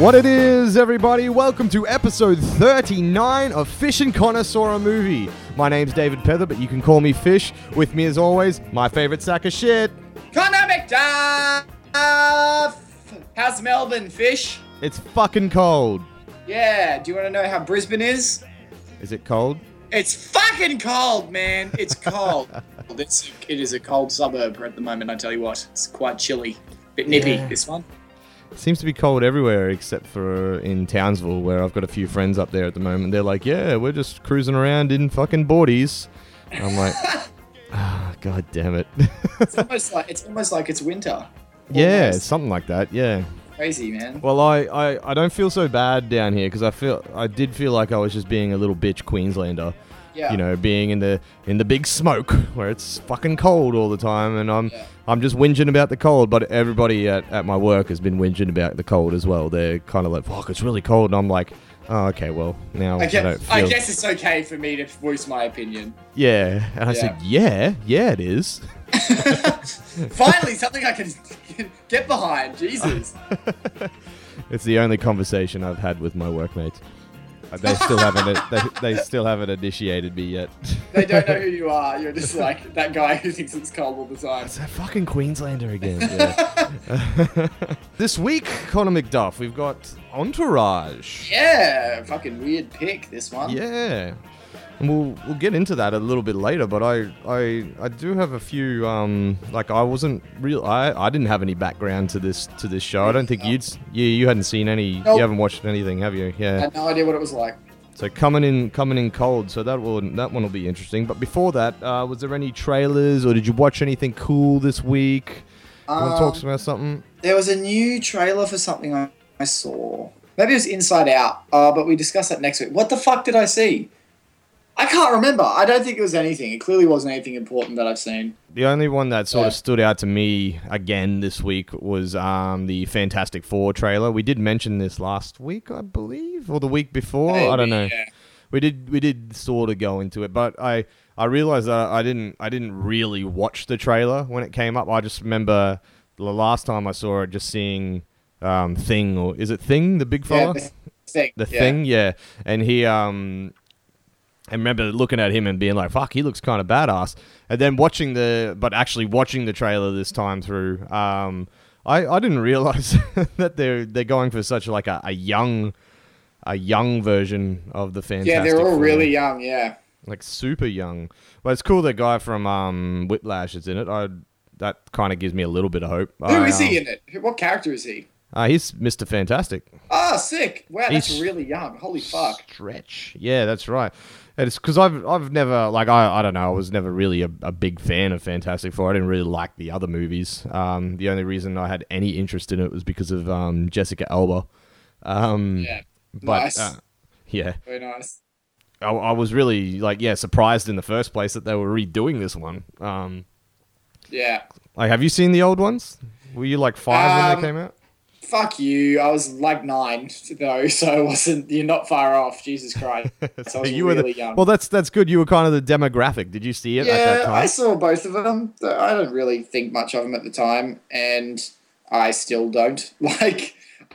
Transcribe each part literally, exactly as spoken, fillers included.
What it is, everybody? Welcome to episode thirty-nine of Fish and Connoisseur a Movie. My name's David Pether, but you can call me Fish. With me, as always, my favorite sack of shit, Connor McDuff! How's Melbourne, Fish? It's fucking cold. Yeah, do you want to know how Brisbane is? Is it cold? It's fucking cold, man. It's cold. it's, it is a cold suburb at the moment, I tell you what. It's quite chilly. Bit nippy, Yeah. this one. Seems to be cold everywhere except for in Townsville, where I've got a few friends up there at the moment. They're like, yeah, we're just cruising around in fucking boardies. I'm like, ah, god damn it. It's almost like it's almost like it's winter. Yeah, Almost. something like that, yeah. Crazy, man. Well, I, I, I don't feel so bad down here because I feel I did feel like I was just being a little bitch Queenslander. Yeah. You know, being in the in the big smoke where it's fucking cold all the time, and I'm Yeah. I'm just whinging about the cold. But everybody at, at my work has been whinging about the cold as well. They're kind of like, fuck, it's really cold, and I'm like, oh, okay, well now I I, guess, don't feel. I guess it's okay for me to voice my opinion. Yeah, and I Yeah. said, yeah, yeah, it is. Finally, something I can get behind. Jesus. It's the only conversation I've had with my workmates. Uh, They still haven't. They, they still haven't initiated me yet. They don't know who you are. You're just like that guy who thinks it's cold all the time. It's that fucking Queenslander again. Yeah. This week, Connor McDuff, we've got Entourage. Yeah, fucking weird pick, this one. Yeah. And we'll we'll get into that a little bit later, but I I, I do have a few um like I wasn't real I, I didn't have any background to this to this show. I don't think you'd you you hadn't seen any Nope. you haven't watched anything, have you? I Yeah. had no idea what it was like. So coming in coming in cold, so that will that one will be interesting. But before that, uh, was there any trailers or did you watch anything cool this week? You want to talk Um, about something? There was a new trailer for something I, I saw. Maybe it was Inside Out, uh, but we discuss that next week. What the fuck did I see? I can't remember. I don't think it was anything. It clearly wasn't anything important that I've seen. The only one that sort Yeah. of stood out to me again this week was um, the Fantastic Four trailer. We did mention this last week, I believe, or the week before. I don't know. Maybe, yeah. We did we did sort of go into it, but I I realized that I didn't I didn't really watch the trailer when it came up. I just remember the last time I saw it, just seeing um, Thing, or is it Thing, the big fella? Yeah, the thing. The yeah. Thing, yeah. And he, um, I remember looking at him and being like, fuck, he looks kind of badass. And then watching the, but actually watching the trailer this time through, um, I, I didn't realize that they're they're going for such like a, a young, a young version of the Fantastic Yeah, they're all Four. really young, yeah. Like super young. But it's cool the guy from um, Whiplash is in it. I that kind of gives me a little bit of hope. Who I, is he um, in it? Who- What character is he? Uh, he's Mister Fantastic. Ah, sick. Wow, that's He's- really young. Holy fuck. Stretch. Yeah, that's right. And it's because I've I've never like I I don't know I was never really a, a big fan of Fantastic Four. I didn't really like the other movies. Um, the only reason I had any interest in it was because of um Jessica Alba. Um, Yeah. but Nice. uh, yeah, Very nice. I, I was really like yeah surprised in the first place that they were redoing this one. Um, Yeah. like have you seen the old ones? Were you like five when Um, they came out? Fuck you. I was like nine, though, so it wasn't. You're not far off. Jesus Christ. So I was you were really the, young. well, that's that's good. You were kind of the demographic. Did you see it at that Yeah, time? I saw both of them. I don't really think much of them at the time, and I still don't. Like,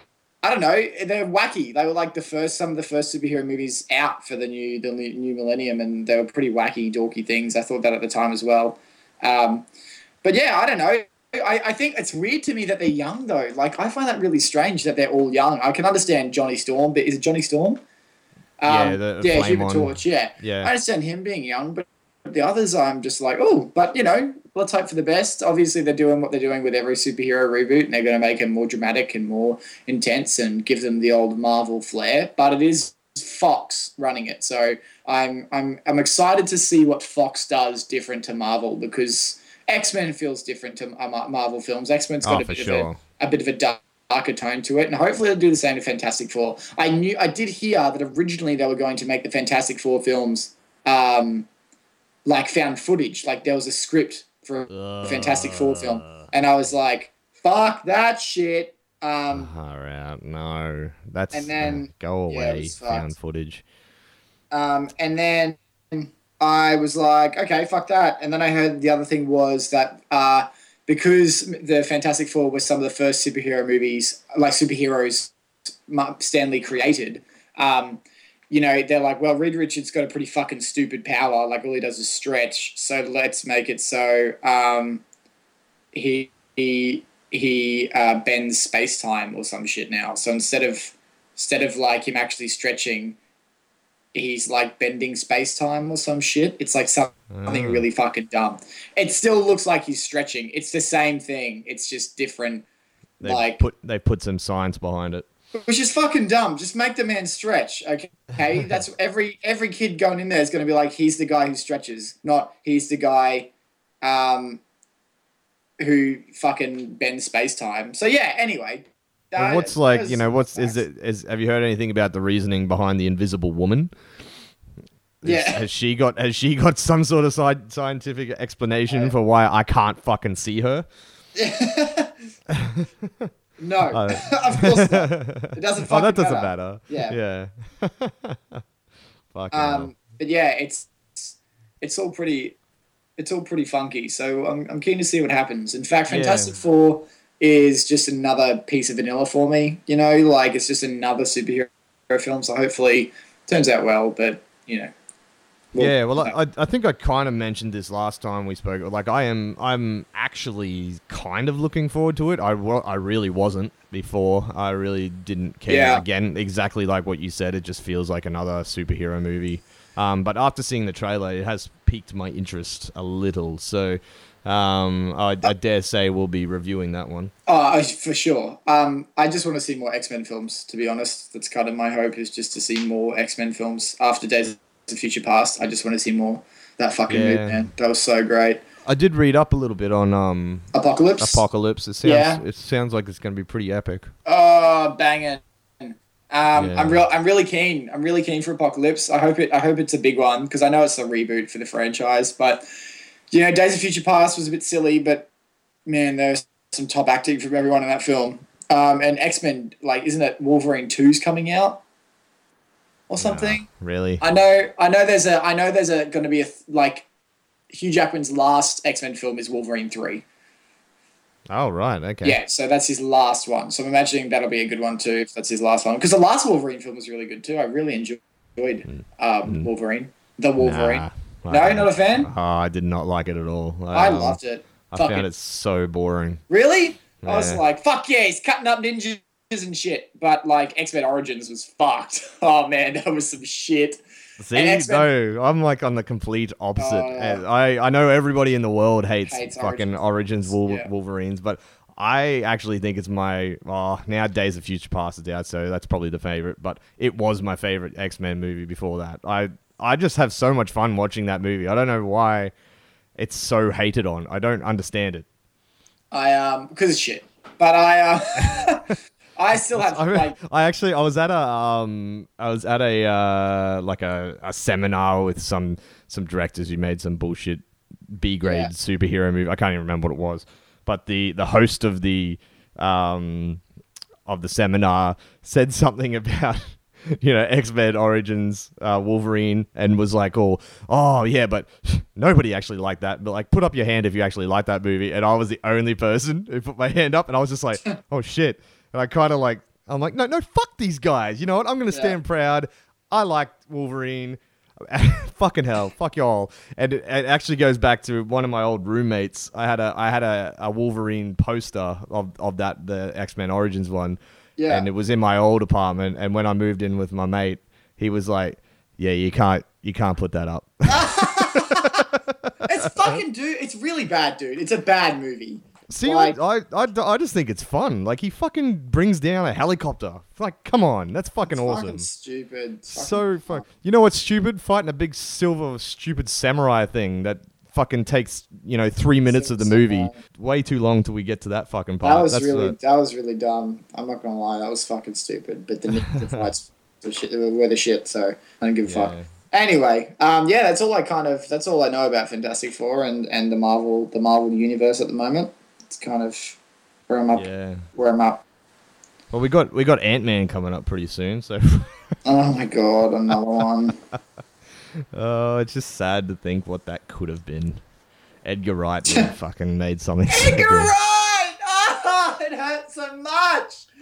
I don't know. They're wacky. They were like the first, some of the first superhero movies out for the new, the new millennium, and they were pretty wacky, dorky things. I thought that at the time as well. Um, but yeah, I don't know. I, I think it's weird to me that they're young though. Like, I find that really strange that they're all young. I can understand Johnny Storm, but is it Johnny Storm? Yeah, the yeah, flame Human on. Torch. Yeah, Yeah. I understand him being young, but the others, I'm just like, oh, but you know, let's hope for the best. Obviously, they're doing what they're doing with every superhero reboot, and they're going to make it more dramatic and more intense and give them the old Marvel flair. But it is Fox running it, so I'm I'm I'm excited to see what Fox does different to Marvel, because X-Men feels different to uh, Marvel films. X-Men's got Oh, a for bit sure. of a, a bit of a dark. darker tone to it, and hopefully they'll do the same to Fantastic Four. I knew I did hear that originally they were going to make the Fantastic Four films um, like found footage, like there was a script for a Fantastic Four film, and I was like, "Fuck that shit." Um, All right, no, that's And then- uh, go yeah, it away. was Found fucked. footage. um, and then I was like, "Okay, fuck that." And then I heard the other thing was that uh, because the Fantastic Four was some of the first superhero movies, like superheroes Stanley created. Um, you know, they're like, well, Reed Richards got a pretty fucking stupid power. Like all he does is stretch. So let's make it so um, he he he uh, bends space time or some shit now. So instead of instead of like him actually stretching, he's like bending space time or some shit. It's like something Mm. really fucking dumb. It still looks like he's stretching. It's the same thing. It's just different. They like put they put some science behind it. Which is fucking dumb. Just make the man stretch, okay? Okay, that's every every kid going in there is going to be like, he's the guy who stretches, not he's the guy um, who fucking bends space time. So yeah. Anyway, Well, uh, what's like those you know what's is facts. it is have you heard anything about the reasoning behind the Invisible Woman? Is- Yeah. has she got has she got some sort of sci- scientific explanation for why I can't fucking see her? No, Uh, of course not. It doesn't Oh, fucking that doesn't matter. matter. Yeah. Yeah. Fucking hell. Um, but yeah, it's it's all pretty it's all pretty funky. So I'm I'm keen to see what happens. In fact, Fantastic Yeah. Four is just another piece of vanilla for me. You know, like it's just another superhero film. So hopefully, it turns out well. But you know, we'll- Yeah, well, I, I think I kind of mentioned this last time we spoke. Like, I am, I'm actually kind of looking forward to it. I, wa- I really wasn't before. I really didn't care. Yeah. Again, exactly like what you said. It just feels like another superhero movie. Um, but after seeing the trailer, it has piqued my interest a little. So, um, I, I dare say we'll be reviewing that one. Oh, for sure. Um, I just want to see more X-Men films, to be honest. That's kind of my hope, is just to see more X-Men films after Days of Future Past. I just want to see more. That fucking Yeah. movie, man. That was so great. I did read up a little bit on um, Apocalypse? Apocalypse. It sounds, Yeah. it sounds like it's going to be pretty epic. Oh, banging. Um, Yeah. I'm real. I'm really keen. I'm really keen for Apocalypse. I hope it. I hope it's a big one, because I know it's a reboot for the franchise. But you know, Days of Future Past was a bit silly, but man, there's some top acting from everyone in that film. Um, and X-Men, like, isn't it Wolverine two's coming out or something? Really? I know. I know. There's a. I know there's a going to be a th- like Hugh Jackman's last X-Men film is Wolverine three. Oh, right. Okay. Yeah, so that's his last one. So I'm imagining that'll be a good one too, if that's his last one. Because the last Wolverine film was really good too. I really enjoyed um, Wolverine. The Wolverine. Nah, No, I- not a fan? Oh, I did not like it at all. I Um, loved it. I Fuck found it. it so boring. Really? I was Yeah. like, fuck yeah, he's cutting up ninjas and shit. But like X-Men Origins was fucked. Oh man, that was some shit. See, And X-Men- no, I'm like on the complete opposite. Oh. And I, I know everybody in the world hates, Hates fucking Origins. Origins, Wol- Yeah. Wolverines, but I actually think it's my, oh, now Days of Future Past is out, so that's probably the favorite, but it was my favorite X-Men movie before that. I, I just have so much fun watching that movie. I don't know why it's so hated on. I don't understand it. I um because it's shit. But I uh, I still have I, like I actually I was at a um I was at a uh like a, a seminar with some some directors who made some bullshit B grade Yeah. superhero movie. I can't even remember what it was, but the the host of the um of the seminar said something about you know X-Men Origins uh, Wolverine, and was like, oh oh yeah, but nobody actually liked that, but like put up your hand if you actually like that movie. And I was the only person who put my hand up, and I was just like, oh shit. And I kind of like, I'm like, no, no, fuck these guys. You know what? I'm going to stand proud. I like Wolverine. Fucking hell. Fuck y'all. And it, it actually goes back to one of my old roommates. I had a, I had a, a Wolverine poster of, of that, the X-Men Origins one. Yeah. And it was in my old apartment. And when I moved in with my mate, he was like, yeah, you can't, you can't put that up. it's fucking dude. It's really bad, dude. It's a bad movie. See, Like- I, I, I just think it's fun. Like, he fucking brings down a helicopter. Like, come on. That's fucking It's awesome. Fucking stupid. It's So fucking- fuck. You know what's stupid? Fighting a big silver stupid samurai thing that fucking takes you know three minutes of the Silver movie. samurai. Way too long till we get to that fucking part. That was That's really the- that was really dumb. I'm not gonna lie, that was fucking stupid. But the, the fights were, shit, were the shit, so I don't give a fuck. Yeah. Anyway, um, yeah, that's all I kind of that's all I know about Fantastic Four and, and the Marvel the Marvel universe at the moment. It's kind of where I'm up. yeah. Where I'm up. Well, we got we got Ant-Man coming up pretty soon, so Oh my god, another one. oh, it's just sad to think what that could have been. Edgar Wright really fucking made something. so Edgar good. Wright! Oh, it hurts so much.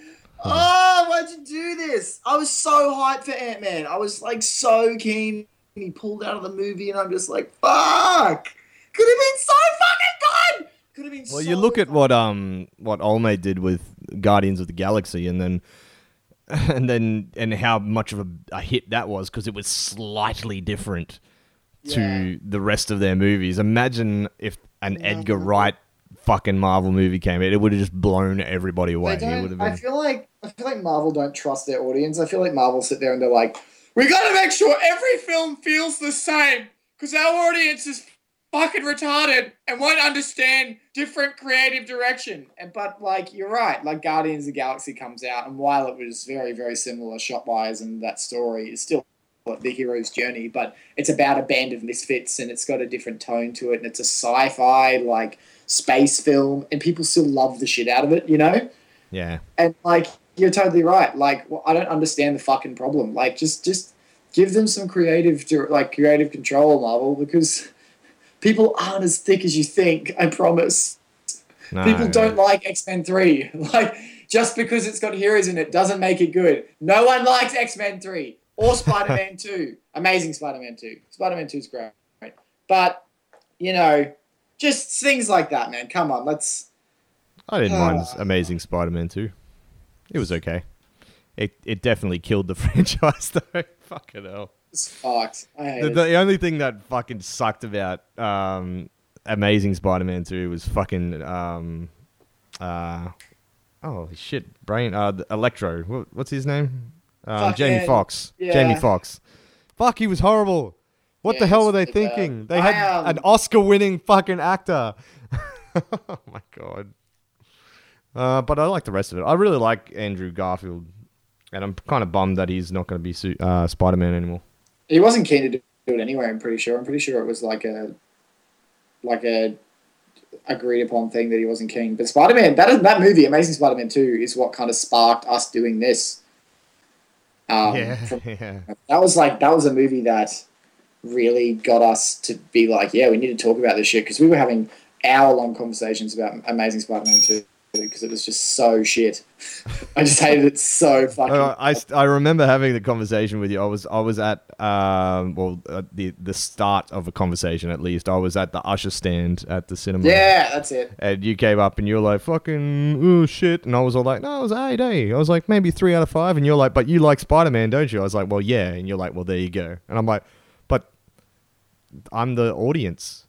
Oh, why'd you do this? I was so hyped for Ant-Man. I was like so keen. He pulled out of the movie, and I'm just like, fuck. Could have been so fucking good. Could have been. Well, so you look at fun. what um what Olme did with Guardians of the Galaxy, and then and then and how much of a, a hit that was because it was slightly different to Yeah. the rest of their movies. Imagine if an No. Edgar Wright fucking Marvel movie came out, it would have just blown everybody away. They It would don't, have I been. feel like I feel like Marvel don't trust their audience. I feel like Marvel sit there and they're like, we got to make sure every film feels the same because our audience is fucking retarded and won't understand different creative direction. And but like you're right, like Guardians of the Galaxy comes out, and while it was very very similar shot wise and that story is still the hero's journey, but it's about a band of misfits and it's got a different tone to it, and it's a sci-fi like space film, and people still love the shit out of it, you know. Yeah. And like you're totally right. Like well, I don't understand the fucking problem. Like just just give them some creative like creative control, Marvel, because people aren't as thick as you think. I promise. No, People no. don't like X-Men three. Like just because it's got heroes in it doesn't make it good. No one likes X-Men three or Spider-Man two. Amazing Spider-Man two. Spider-Man two is great. But you know, just things like that, man. Come on, let's. I didn't mind Uh, Amazing Spider-Man two. It was okay. It it definitely killed the franchise though. Fucking hell. It's fucked. I hate The, it. the only thing that fucking sucked about um, Amazing Spider-Man two was fucking um, uh, oh shit, brain uh, the Electro. What, what's his name? Um, Jamie Fucking- Foxx. yeah. Jamie Foxx. Fuck, he was horrible. What Yeah, the hell it's were they really bad. thinking? They I, had um, an Oscar-winning fucking actor. Oh my god. Uh, but I like the rest of it. I really like Andrew Garfield, and I'm kind of bummed that he's not going to be su- uh, Spider-Man anymore. He wasn't keen to do it anyway. I'm pretty sure. I'm pretty sure it was like a, like a, agreed upon thing that he wasn't keen. But Spider-Man, that that movie, Amazing Spider-Man two, is what kind of sparked us doing this. Um, yeah, from- yeah. that was like that was a movie that really got us to be like, yeah, we need to talk about this shit because we were having hour-long conversations about Amazing Spider-Man two because it was just so shit. I just hated it so fucking. Uh, I, I remember having the conversation with you. I was I was at um well at the the start of a conversation at least. I was at the usher stand at the cinema. Yeah, that's it. And you came up and you were like, fucking, oh, shit. And I was all like, no, it was eight, eh? I was like, maybe three out of five. And you're like, but you like Spider-Man, don't you? I was like, well, yeah. And you're like, well, there you go. And I'm like, but I'm the audience.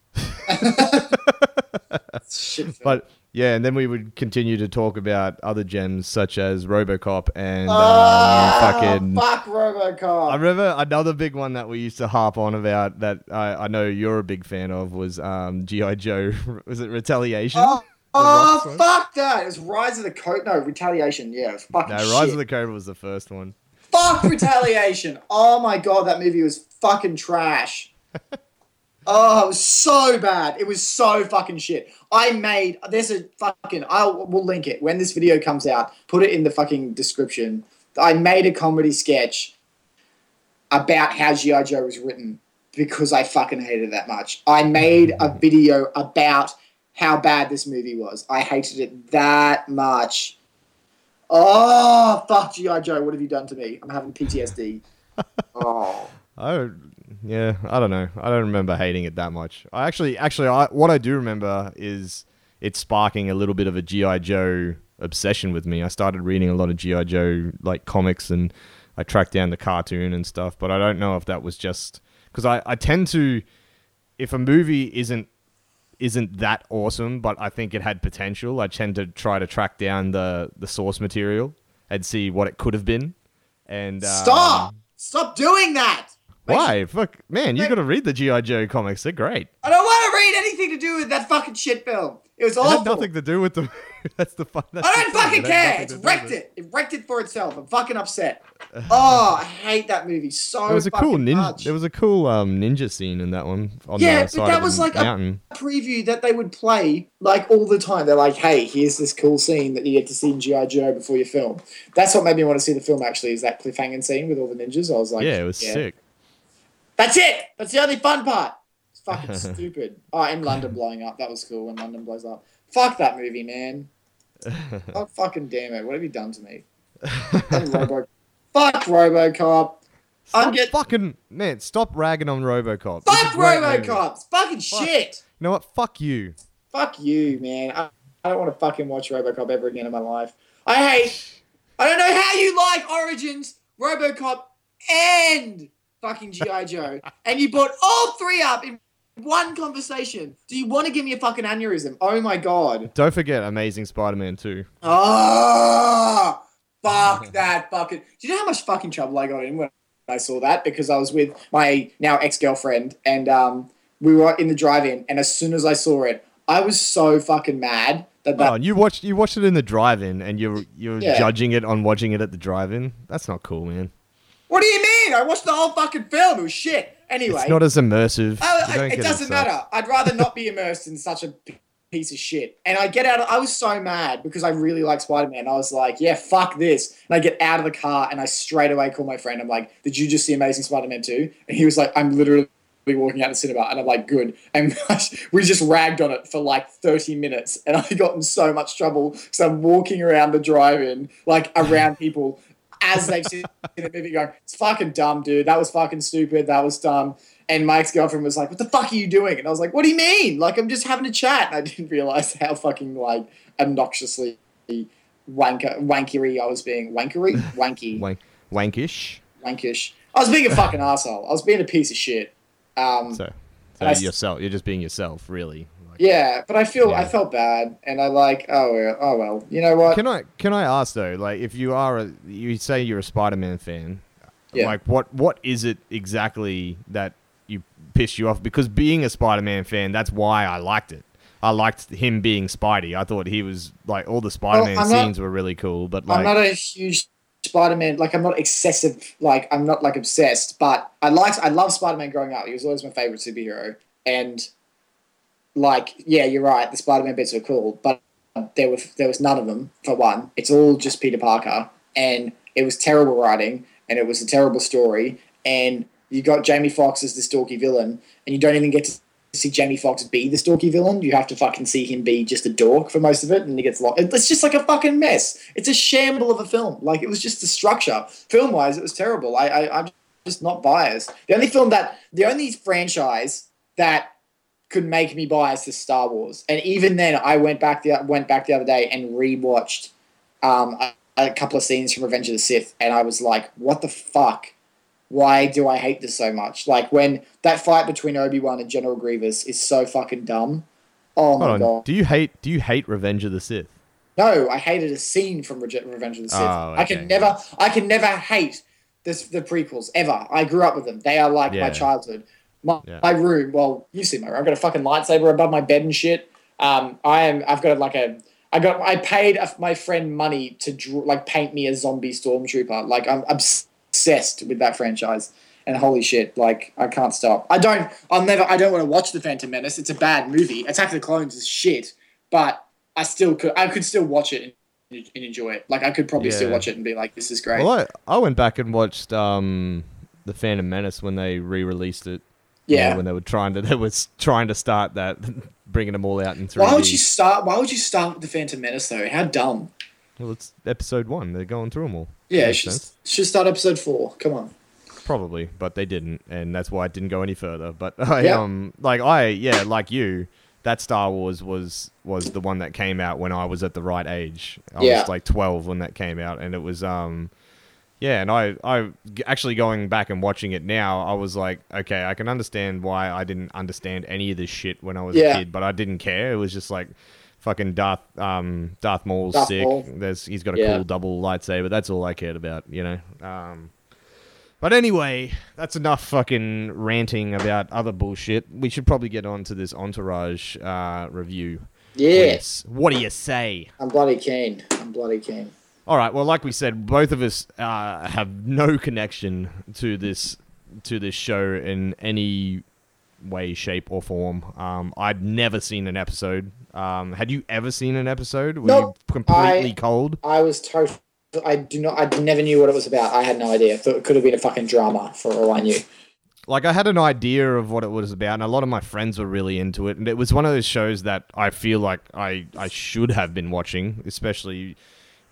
Shit film. But, yeah, and then we would continue to talk about other gems such as RoboCop and Ah, um, fucking... fuck RoboCop. I remember another big one that we used to harp on about that I, I know you're a big fan of was um, G I. Joe. Was it Retaliation? Oh, The Rock's oh one? fuck that! It was Rise of the Coat. No, Retaliation. Yeah, it was fucking No, shit. Rise of the Cobra was the first one. Fuck Retaliation. Oh my god, that movie was fucking trash. Oh, it was so bad. It was so fucking shit. I made there's a fucking I'll we'll link it when this video comes out. Put it in the fucking description. I made a comedy sketch about how G I. Joe was written because I fucking hated it that much. I made a video about how bad this movie was. I hated it that much. Oh, fuck G I. Joe. What have you done to me? I'm having P T S D. Oh. I yeah, I don't know. I don't remember hating it that much. I actually, actually, I, what I do remember is it sparking a little bit of a G I. Joe obsession with me. I started reading a lot of G I. Joe like comics, and I tracked down the cartoon and stuff. But I don't know if that was just because I, I tend to, if a movie isn't isn't that awesome, but I think it had potential, I tend to try to track down the the source material and see what it could have been. And um, Stop! Stop doing that! Why? Fuck, man, you got to read the G I. Joe comics. They're great. I don't want to read anything to do with that fucking shit film. It was It had awful. nothing to do with the. That's the fun. That's I the don't thing. fucking It had care. nothing It's to do wrecked with it. It wrecked it for itself. I'm fucking upset. Oh, I hate that movie so There was a cool fucking ninja. much. There was a cool um, ninja scene in that one. On Yeah, the but side that of was the like a- mountain. preview that they would play like all the time. They're like, hey, here's this cool scene that you get to see in G I. Joe before you film. That's what made me want to see the film actually, is that cliffhanging scene with all the ninjas. I was like, yeah, it was sick. That's it. That's the only fun part. It's fucking stupid. Oh, and London blowing up. That was cool when London blows up. Fuck that movie, man. Oh, fucking damn it. What have you done to me? Robo- Fuck RoboCop. Stop I'm get fucking man. Stop ragging on RoboCop. It's fuck a great movie. RoboCop. It's fucking Fuck. shit. You know what? Fuck you. Fuck you, man. I, I don't want to fucking watch RoboCop ever again in my life. I hate. I don't know how you like Origins, RoboCop, and fucking G I Joe, and you brought all three up in one conversation. Do you want to give me a fucking aneurysm? Oh my god. Don't forget Amazing Spider-Man two. Oh, fuck that fucking. Do you know how much fucking trouble I got in when I saw that? Because I was with my now ex-girlfriend, and um, we were in the drive-in, and as soon as I saw it, I was so fucking mad that that. Oh, you watched you watched it in the drive-in, and you're you're Yeah. judging it on watching it at the drive-in. That's not cool, man. What do you mean? I watched the whole fucking film. It was shit. Anyway. It's not as immersive. I- You I- don't it get doesn't sucked. matter. I'd rather not be immersed in such a p- piece of shit. And I get out of, I was so mad because I really like Spider-Man. I was like, yeah, fuck this. And I get out of the car and I straight away call my friend. I'm like, did you just see Amazing Spider-Man two? And he was like, I'm literally walking out of the cinema. And I'm like, good. And we just ragged on it for like thirty minutes. And I got in so much trouble because I'm walking around the drive-in, like around people as they've seen the movie going, it's fucking dumb, dude. That was fucking stupid. That was dumb. And my ex-girlfriend was like, what the fuck are you doing? And I was like, what do you mean? Like, I'm just having a chat. And I didn't realize how fucking, like, obnoxiously wanker, wankery I was being. Wankery? Wanky. Wank, wankish. Wankish. I was being a fucking asshole. I was being a piece of shit. Um, So, And I so s- yourself. You're just being yourself, really. Like, yeah, but I feel, Yeah. I felt bad. And I like, oh, well, oh, well. You know what? Can I can I ask though? Like, if you are a, you say you're a Spider-Man fan, Yeah. like what what is it exactly that you pissed you off? Because being a Spider-Man fan, that's why I liked it. I liked him being Spidey. I thought he was like all the Spider-Man I'm not- scenes were really cool. But like, I'm not a huge Spider-Man, like I'm not excessive, like I'm not like obsessed, but I liked, I loved Spider-Man growing up. He was always my favorite superhero, and like, yeah, you're right. The Spider-Man bits were cool, but there were there was none of them for one. It's all just Peter Parker, and it was terrible writing, and it was a terrible story, and you got Jamie Foxx as the stalky villain, and you don't even get to see Jamie Foxx be the stalky villain. You have to fucking see him be just a dork for most of it, and he gets lost. It's just like a fucking mess. It's a shamble of a film. Like, it was just the structure. Film-wise, it was terrible. I, I, I'm just not biased. The only film that, the only franchise that could make me biased is Star Wars. And even then, I went back the went back the other day and rewatched um, a, a couple of scenes from Revenge of the Sith, and I was like, what the fuck? Why do I hate this so much? Like, when that fight between Obi-Wan and General Grievous is so fucking dumb. Oh my hold on. god. Do you hate do you hate Revenge of the Sith? No, I hated a scene from Rege- Revenge of the Sith. Oh, I okay. can never I can never hate this the prequels ever. I grew up with them. They are like Yeah. my childhood. My, Yeah. my room, well, you've seen my room. I've got a fucking lightsaber above my bed and shit. Um, I am I've got like a I got I paid a, my friend money to draw, like paint me a zombie stormtrooper. Like, I'm obsessed with that franchise. And holy shit, like, I can't stop. I don't, I'll never, I don't want to watch The Phantom Menace. It's a bad movie. Attack of the Clones is shit, but I still could, I could still watch it and, and enjoy it. Like, I could probably still Yeah. watch it and be like, this is great. Well, I, I went back and watched um, the Phantom Menace when they re-released it. You know, Yeah. when they were trying to they was trying to start that, bringing them all out in three D. Why would you start, why would you start with The Phantom Menace, though? How dumb. Well, it's episode one. They're going through them all. Yeah, Makes should, sense. should start episode four. Come on. Probably, but they didn't, and that's why it didn't go any further. But I, Yeah. um, like I, yeah, like you, that Star Wars was was the one that came out when I was at the right age. I Yeah. was like twelve when that came out, and it was, um, yeah, and I, I actually going back and watching it now, I was like, okay, I can understand why I didn't understand any of this shit when I was Yeah. a kid, but I didn't care. It was just like. Fucking Darth, um, Darth Maul's Darth sick. Maul. There's, he's got a Yeah. cool double lightsaber. That's all I cared about, you know. Um, but anyway, that's enough fucking ranting about other bullshit. We should probably get on to this Entourage uh, review. Yes. What do you say? I'm bloody keen. I'm bloody keen. All right. Well, like we said, both of us uh, have no connection to this to this show in any way, shape, or form. Um, I'd never seen an episode. Um, had you ever seen an episode? Were Nope. you completely I- cold? I was total. I do not. I never knew what it was about. I had no idea. Thought it could have been a fucking drama for all I knew. Like, I had an idea of what it was about, and a lot of my friends were really into it. And it was one of those shows that I feel like I, I should have been watching, especially, you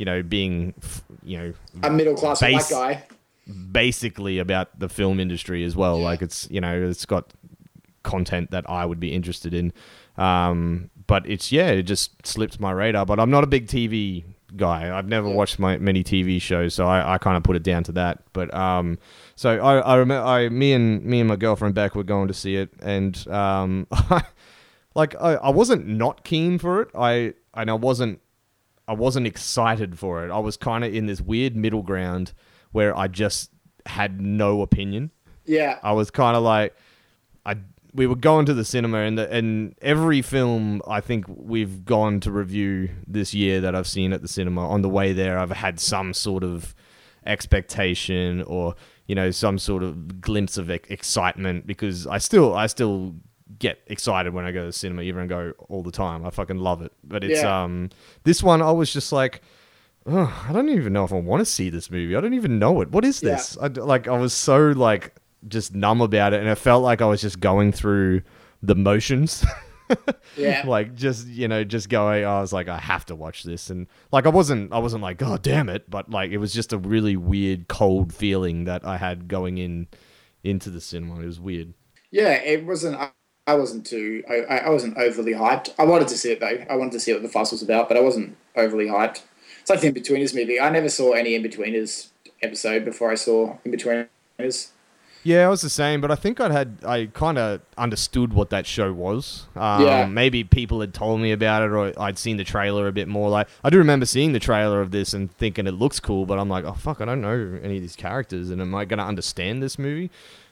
you know, being, you know, A middle class base- white guy. basically about the film industry as well. Yeah. Like it's, you know, it's got content that I would be interested in. Um, but it's, yeah, it just slipped my radar. But I'm not a big T V guy. I've never yeah. watched my many T V shows, so I, I kind of put it down to that. But um, so I, I remember, I, me and me and my girlfriend Beck were going to see it, and um, like I, I wasn't not keen for it. I and I wasn't, I wasn't excited for it. I was kind of in this weird middle ground where I just had no opinion. Yeah, I was kind of like, I. We were going to the cinema, and the, and every film I think we've gone to review this year that I've seen at the cinema, on the way there, I've had some sort of expectation or, you know, some sort of glimpse of excitement, because I still I still get excited when I go to the cinema, even go all the time. I fucking love it. But it's yeah. um this one I was just like, oh, I don't even know if I want to see this movie. I don't even know it. What is this? Yeah. I, like I was so like. just numb about it, and it felt like I was just going through the motions. Yeah. Like just, you know, just going, I was like, I have to watch this. And like, I wasn't, I wasn't like, oh, damn it. But like, it was just a really weird, cold feeling that I had going in, into the cinema. It was weird. Yeah. It wasn't, I, I wasn't too, I, I wasn't overly hyped. I wanted to see it though. I wanted to see what the fuss was about, but I wasn't overly hyped. It's like the In-Betweeners movie. I never saw any In-Betweeners episode before I saw In-Betweeners. Yeah, I was the same, but I think I'd had I kind of understood what that show was. Um, yeah. Maybe people had told me about it, or I'd seen the trailer a bit more. Like I do remember seeing the trailer of this and thinking it looks cool, but I'm like, oh fuck, I don't know any of these characters, and am I going to understand this movie?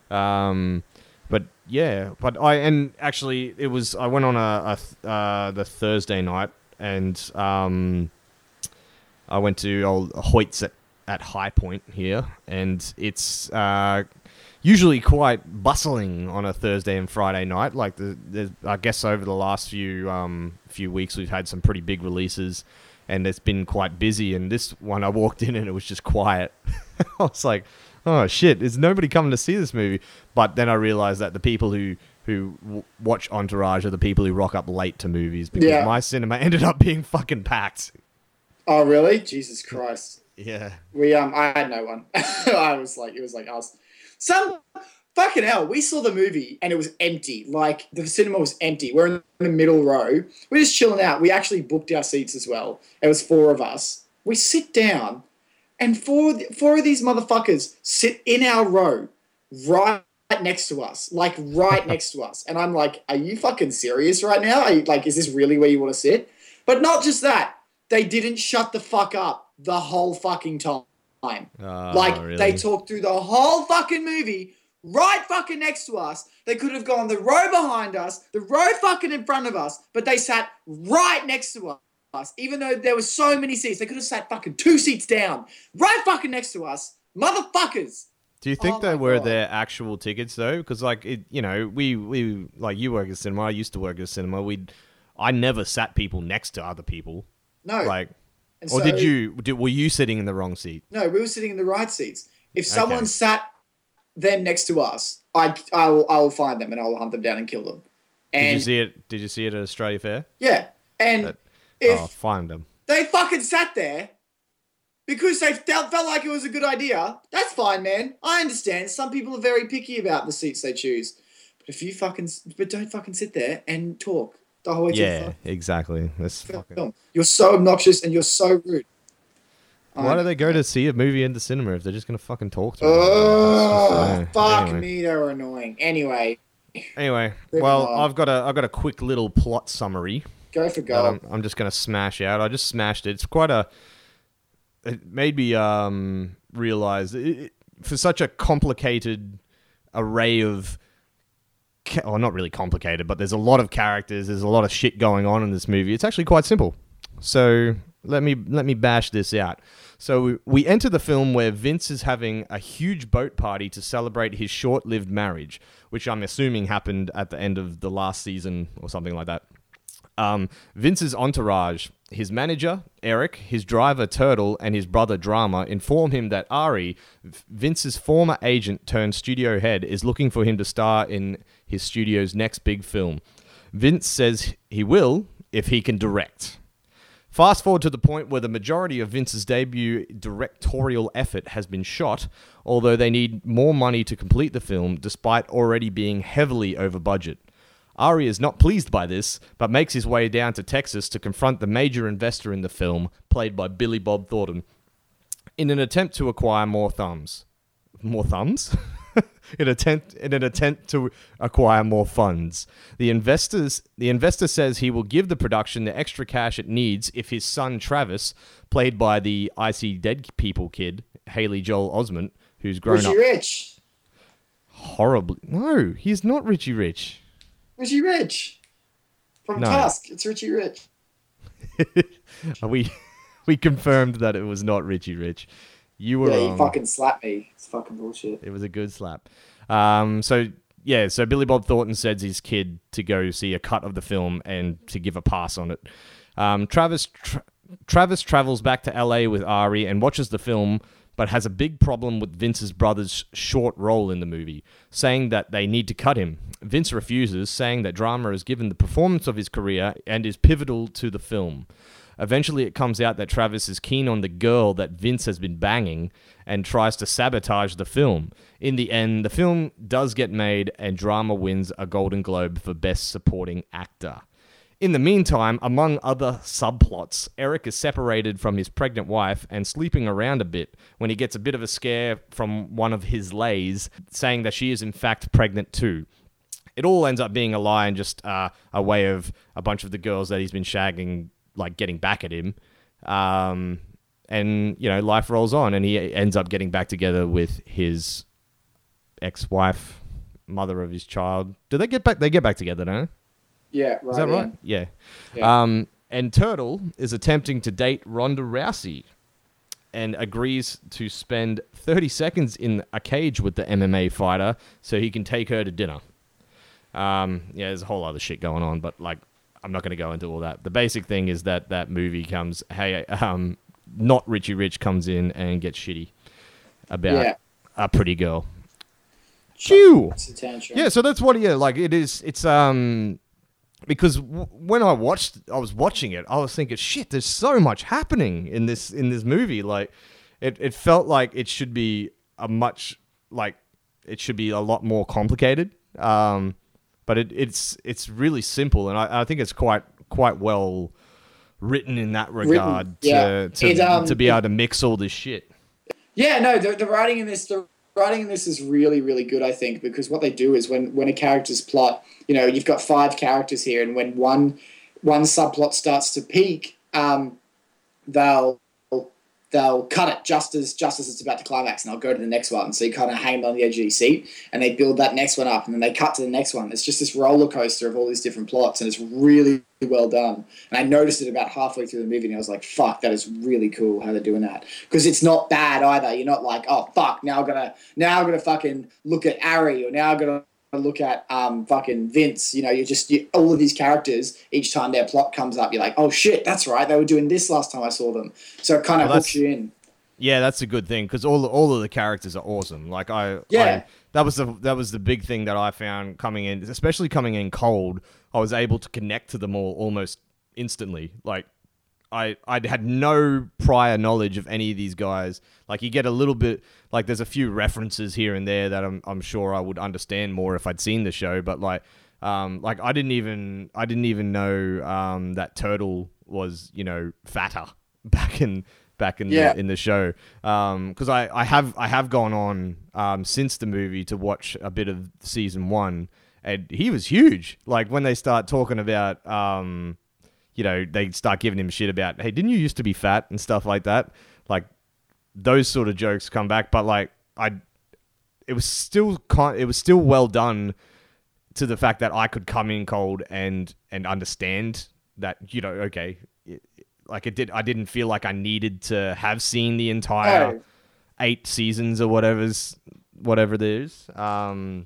Um, but yeah, but I and actually it was I went on a, a uh, the Thursday night, and um, I went to old Hoyt's at, at High Point here, and it's. Uh, Usually quite bustling on a Thursday and Friday night. Like the, the I guess over the last few um, few weeks, we've had some pretty big releases, and it's been quite busy. And this one, I walked in and it was just quiet. I was like, "Oh shit, is nobody coming to see this movie?" But then I realized that the people who who w- watch Entourage are the people who rock up late to movies, because yeah. my cinema ended up being fucking packed. Oh really? Jesus Christ! Yeah. We um, I had no one. I was like, it was like us. Some fucking hell, we saw the movie and it was empty. Like the cinema was empty. We're in the middle row. We're just chilling out. We actually booked our seats as well. It was four of us. We sit down, and four four of these motherfuckers sit in our row, right next to us, like right next to us. And I'm like, "Are you fucking serious right now? Are you, like, is this really where you want to sit?" But not just that, they didn't shut the fuck up the whole fucking time. Time. Oh, like really? They talked through the whole fucking movie right fucking next to us. They could have gone the row behind us, the row fucking in front of us, but they sat right next to us. Even though there were so many seats, they could have sat fucking two seats down, right fucking next to us. Motherfuckers. Do you think oh they were God. their actual tickets though? Because like it, you know, we we like you work at cinema. I used to work at cinema. We, I never sat people next to other people. No, like. And or so, did you? Did, were you sitting in the wrong seat? No, we were sitting in the right seats. If someone okay. sat then next to us, I I will I will find them and I will hunt them down and kill them. And did you see it? Did you see it at Australia Fair? Yeah, and That, if oh, find them. They fucking sat there because they felt felt like it was a good idea. That's fine, man. I understand. Some people are very picky about the seats they choose. But if you fucking but don't fucking sit there and talk. The whole way yeah, exactly. That's fucking... You're so obnoxious and you're so rude. Why um, do they go to see a movie in the cinema if they're just gonna fucking talk to? Oh, just, fuck anyway. me, they're annoying. Anyway. Anyway, well, I've got a I've got a quick little plot summary. Go for gold. I'm, I'm just gonna smash out. I just smashed it. It's quite a. It made me um realize it, it, for such a complicated array of. Well, not really complicated, but there's a lot of characters. There's a lot of shit going on in this movie. It's actually quite simple. So let me let me bash this out. So we enter the film where Vince is having a huge boat party to celebrate his short-lived marriage, which I'm assuming happened at the end of the last season or something like that. Um, Vince's entourage, his manager, Eric, his driver, Turtle, and his brother, Drama, inform him that Ari, Vince's former agent turned studio head, is looking for him to star in his studio's next big film. Vince says he will if he can direct. Fast forward to the point where the majority of Vince's debut directorial effort has been shot, although they need more money to complete the film, despite already being heavily over budget. Ari is not pleased by this, but makes his way down to Texas to confront the major investor in the film, played by Billy Bob Thornton, in an attempt to acquire more thumbs. More thumbs? in, attempt, in an attempt to acquire more funds. The investors, the investor says he will give the production the extra cash it needs if his son Travis, played by the I See Dead People kid, Haley Joel Osment, who's grown Richie up... Rich. Horribly... No, he's not Richie Rich. Richie Rich. From No. Tusk. It's Richie Rich. we we confirmed that it was not Richie Rich. You were Yeah, wrong. he fucking slapped me. It's fucking bullshit. It was a good slap. Um, so yeah, so Billy Bob Thornton sends his kid to go see a cut of the film and to give a pass on it. Um, Travis tra- Travis travels back to L A with Ari and watches the film, but has a big problem with Vince's brother's short role in the movie, saying that they need to cut him. Vince refuses, saying that drama is given the performance of his career and is pivotal to the film. Eventually, it comes out that Travis is keen on the girl that Vince has been banging and tries to sabotage the film. In the end, the film does get made and drama wins a Golden Globe for Best Supporting Actor. In the meantime, among other subplots, Eric is separated from his pregnant wife and sleeping around a bit when he gets a bit of a scare from one of his lays, saying that she is in fact pregnant too. It all ends up being a lie and just uh, a way of a bunch of the girls that he's been shagging like getting back at him. Um, and, you know, life rolls on and he ends up getting back together with his ex-wife, mother of his child. Do they get back? They get back together, don't they? Yeah, right. Is that yeah. right? Yeah. Yeah. Um, and Turtle is attempting to date Ronda Rousey and agrees to spend thirty seconds in a cage with the M M A fighter so he can take her to dinner. Um, yeah, there's a whole other shit going on, but like, I'm not going to go into all that. The basic thing is that that movie comes, hey, um, not Richie Rich comes in and gets shitty about Yeah. a pretty girl. Chew. It's a tantrum. Yeah, so that's what, yeah, like it is, it's, um, because w- when I watched, I was watching it, I was thinking, shit, there's so much happening in this, in this movie. Like, it, it felt like it should be a much, like, it should be a lot more complicated. Um, But it, it's it's really simple, and I, I think it's quite quite well written in that regard Written, yeah. to to, It, um, to be it- able to mix all this shit. Yeah, no, the, the writing in this, the writing in this is really, really good. I think because what they do is when when a character's plot, you know, you've got five characters here, and when one one subplot starts to peak, um, they'll they'll cut it just as just as it's about to climax, and they'll go to the next one. So you kind of hang on the edge of your seat, and they build that next one up, and then they cut to the next one. It's just this roller coaster of all these different plots, and it's really well done. And I noticed it about halfway through the movie, and I was like, "Fuck, that is really cool how they're doing that." Because it's not bad either. You're not like, "Oh fuck, now I'm gonna now I'm gonna fucking look at Ari," or "Now I'm gonna look at um fucking Vince." You know, you just you, all of these characters. Each time their plot comes up, you're like, "Oh shit, that's right. They were doing this last time I saw them." So it kind of Well, hooks you in. Yeah, that's a good thing because all all of the characters are awesome. Like I, Yeah. I, that was the that was the big thing that I found coming in, especially coming in cold. I was able to connect to them all almost instantly. Like I I had no prior knowledge of any of these guys. Like you get a little bit like there's a few references here and there that I'm I'm sure I would understand more if I'd seen the show. But like um like I didn't even I didn't even know um that Turtle was, you know, fatter back in. back in Yeah. the in the show because I, I have I have gone on um, since the movie to watch a bit of season one and he was huge. Like when they start talking about um, you know they start giving him shit about, hey, didn't you used to be fat and stuff like that, like those sort of jokes come back. But like I it was still kind it was still well done to the fact that I could come in cold and and understand that, you know, okay, it, like it did. I didn't feel like I needed to have seen the entire Oh. eight seasons or whatever's whatever it is. Um,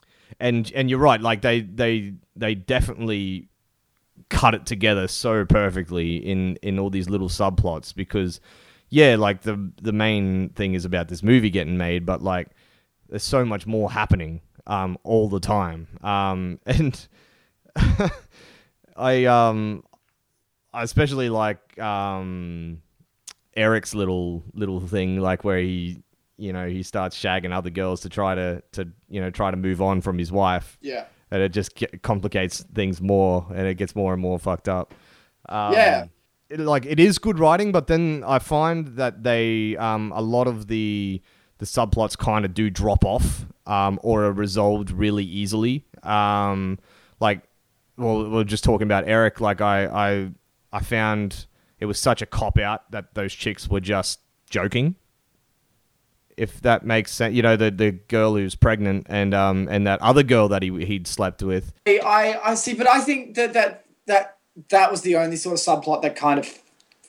and and you're right. Like they they they definitely cut it together so perfectly in in all these little subplots because yeah, like the the main thing is about this movie getting made, but like there's so much more happening um all the time. Um, and I um. I especially like um, Eric's little little thing, like where he, you know, he starts shagging other girls to try to to you know try to move on from his wife. Yeah. And it just complicates things more, and it gets more and more fucked up. Um, yeah. It, like it is good writing, but then I find that they um, a lot of the the subplots kind of do drop off um, or are resolved really easily. Um, like, well, we're just talking about Eric. Like I, I, I found it was such a cop out that those chicks were just joking. If that makes sense, you know, the the girl who's pregnant and um and that other girl that he he'd slept with. I I see, but I think that that that that was the only sort of subplot that kind of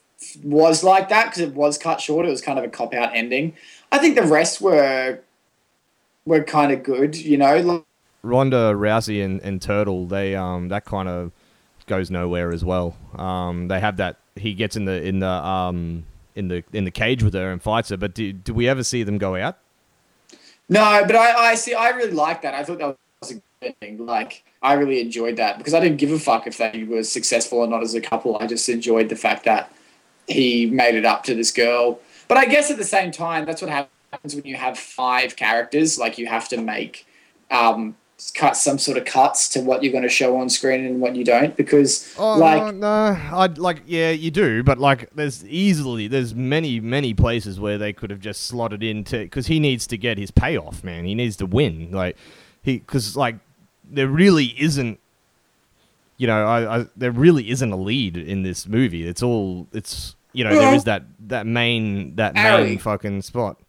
was like that because it was cut short. It was kind of a cop out ending. I think the rest were were kind of good, you know. Like, Ronda Rousey and, and Turtle, they um that kind of goes nowhere as well. Um, they have that he gets in the in the um. in the in the cage with her and fights her, but do, do we ever see them go out? No, but I, I see. I really like that. I thought that was a good thing. Like, I really enjoyed that because I didn't give a fuck if they were successful or not as a couple. I just enjoyed the fact that he made it up to this girl. But I guess at the same time, that's what happens when you have five characters. Like, you have to make um, cut some sort of cuts to what you're going to show on screen and what you don't, because oh, like no, no, I'd like yeah, you do, but like there's easily there's many many places where they could have just slotted into because he needs to get his payoff, man. He needs to win, like he because like there really isn't, you know, I, I there really isn't a lead in this movie. It's all it's you know well, there is that that main that Ari. main fucking spot.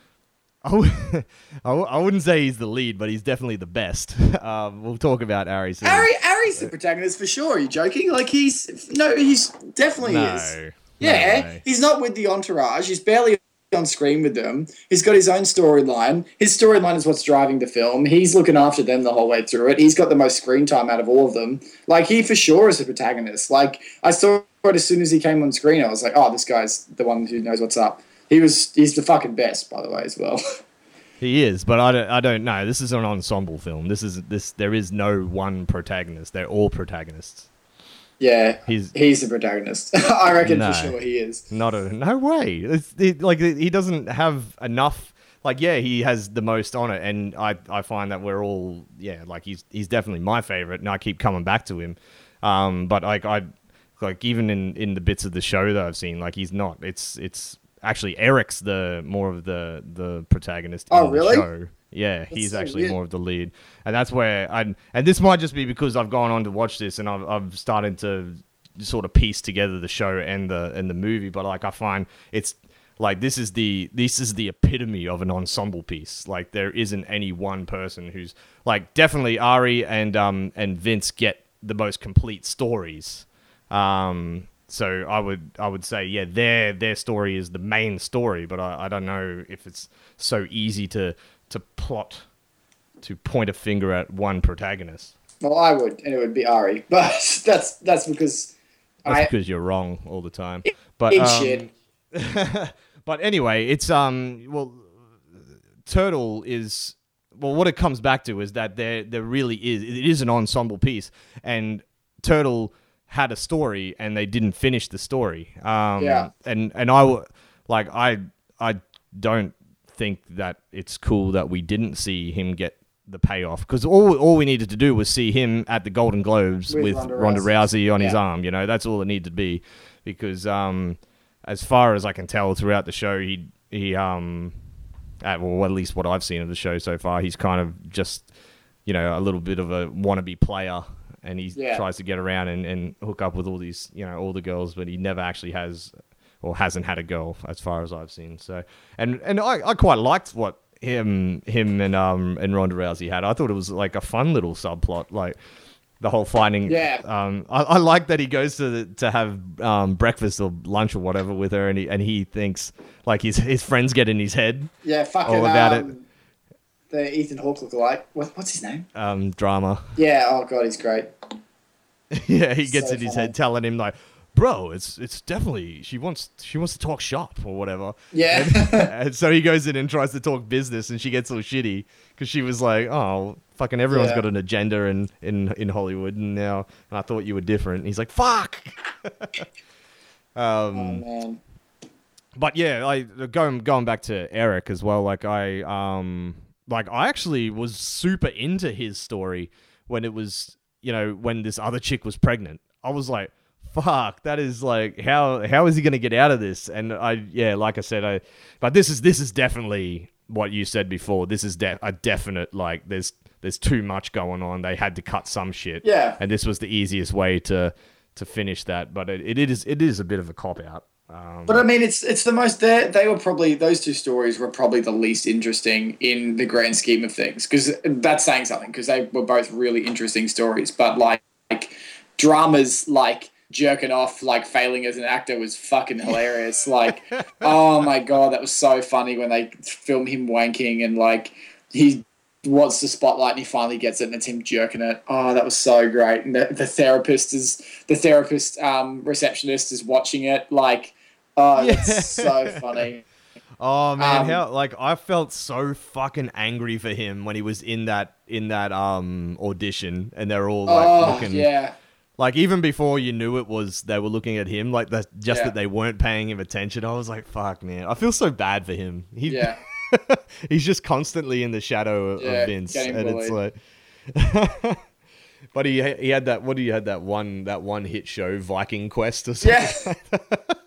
I, w- I, w- I wouldn't say he's the lead, but he's definitely the best. Um, we'll talk about Ari soon. Ari, Ari's the protagonist for sure. Are you joking? Like he's no, he's definitely no, is. Yeah, no he's not with the entourage. He's barely on screen with them. He's got his own storyline. His storyline is what's driving the film. He's looking after them the whole way through it. He's got the most screen time out of all of them. Like he for sure is the protagonist. Like I saw it as soon as he came on screen. I was like, oh, this guy's the one who knows what's up. He was, he's the fucking best, by the way, as well. He is, but I don't, I don't know. This is an ensemble film. This is this. There is no one protagonist. They're all protagonists. Yeah, he's he's the protagonist. I reckon no, for sure he is. Not a no way. It's, it, like he doesn't have enough. Like yeah, he has the most on it, and I, I find that we're all yeah. Like he's he's definitely my favorite, and I keep coming back to him. Um, but like I, like even in, in the bits of the show that I've seen, like he's not. It's it's. Actually, Eric's the more of the, the protagonist oh, in really? the show. Yeah, that's he's so actually weird. more of the lead, and that's where I. And this might just be because I've gone on to watch this, and I've I've started to sort of piece together the show and the and the movie. But like I find it's like this is the this is the epitome of an ensemble piece. Like there isn't any one person who's like definitely Ari and um and Vince get the most complete stories. Um. So I would I would say yeah their their story is the main story, but I, I don't know if it's so easy to to plot to point a finger at one protagonist. Well, I would, and it would be Ari, but that's that's because that's I, because you're wrong all the time. But eat um, shit. but anyway, it's um well, Turtle is well what it comes back to is that there there really is it is an ensemble piece, and Turtle had a story and they didn't finish the story. Um, yeah. And and I w- like I I don't think that it's cool that we didn't see him get the payoff because all all we needed to do was see him at the Golden Globes with, with Ronda, Ronda Rousey, Rousey on yeah. his arm. You know, that's all it needed to be because um, as far as I can tell throughout the show, he he um, at, well at least what I've seen of the show so far, he's kind of just you know a little bit of a wannabe player. And he yeah. tries to get around and, and hook up with all these, you know, all the girls, but he never actually has or hasn't had a girl as far as I've seen. So, and and I, I quite liked what him him and um and Ronda Rousey had. I thought it was like a fun little subplot, like the whole finding. Yeah. Um, I, I like that he goes to the, to have um breakfast or lunch or whatever with her, and he and he thinks like his his friends get in his head. Yeah, fucking all about um, it. The Ethan Hawke lookalike. What, what's his name? Um, drama. Yeah. Oh god, he's great. Yeah, he gets So in his funny. head telling him like, bro, it's it's definitely she wants she wants to talk shop or whatever. Yeah. And, and so he goes in and tries to talk business, and she gets all shitty because she was like, oh, fucking everyone's Yeah. got an agenda in, in, in Hollywood, and now and I thought you were different. And he's like, fuck. Oh um, man. but yeah, like going going back to Eric as well. Like I um like I actually was super into his story when it was, you know, when this other chick was pregnant. I was like, fuck, that is like, how how is he gonna get out of this? And I yeah, like I said, I but this is this is definitely what you said before. This is de- a definite, like, there's there's too much going on. They had to cut some shit. Yeah. And this was the easiest way to to finish that. But it, it is it is a bit of a cop out. Um, But I mean, it's it's the most. They they were probably those two stories were probably the least interesting in the grand scheme of things, because that's saying something, because they were both really interesting stories. But like, like dramas like jerking off, like failing as an actor, was fucking hilarious. Like, oh my god, that was so funny when they film him wanking and like he wants the spotlight and he finally gets it and it's him jerking it. Oh, that was so great. And the, the therapist is the therapist um, receptionist is watching it. Like, oh, Yeah. that's so funny. Oh man, Um, how like I felt so fucking angry for him when he was in that in that um audition and they're all like Oh looking yeah, like, even before you knew it was they were looking at him, like that just Yeah. that they weren't paying him attention. I was like, fuck man. I feel so bad for him. He yeah, he's just constantly in the shadow of, Yeah, of Vince getting and it's like but he he had that what do you had that one that one hit show, Viking Quest or something. yeah.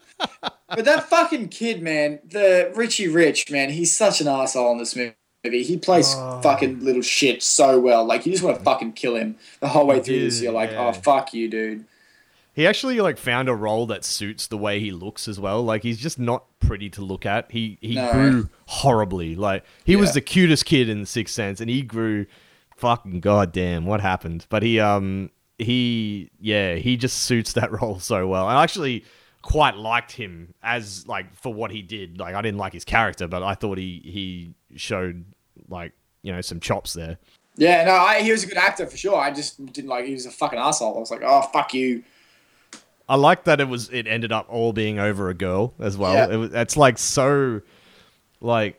But that fucking kid, man, the Richie Rich, man, he's such an asshole in this movie. He plays Oh. fucking little shit so well. Like, you just want to fucking kill him the whole way He through this. did, You're like, yeah. oh, fuck you, dude. He actually like found a role that suits the way he looks as well. Like, he's just not pretty to look at. He he No. grew horribly. Like, he was Yeah. the cutest kid in The Sixth Sense, and he grew fucking goddamn. What happened? But he um he yeah he just suits that role so well. I actually quite liked him as like for what he did. Like, I didn't like his character, but I thought he he showed like, you know, some chops there. Yeah, no, I, he was a good actor for sure. I just didn't like, he was a fucking asshole. I was like, oh, fuck you. I like that it was. It ended up all being over a girl as well. Yeah. It was. It's like so, like,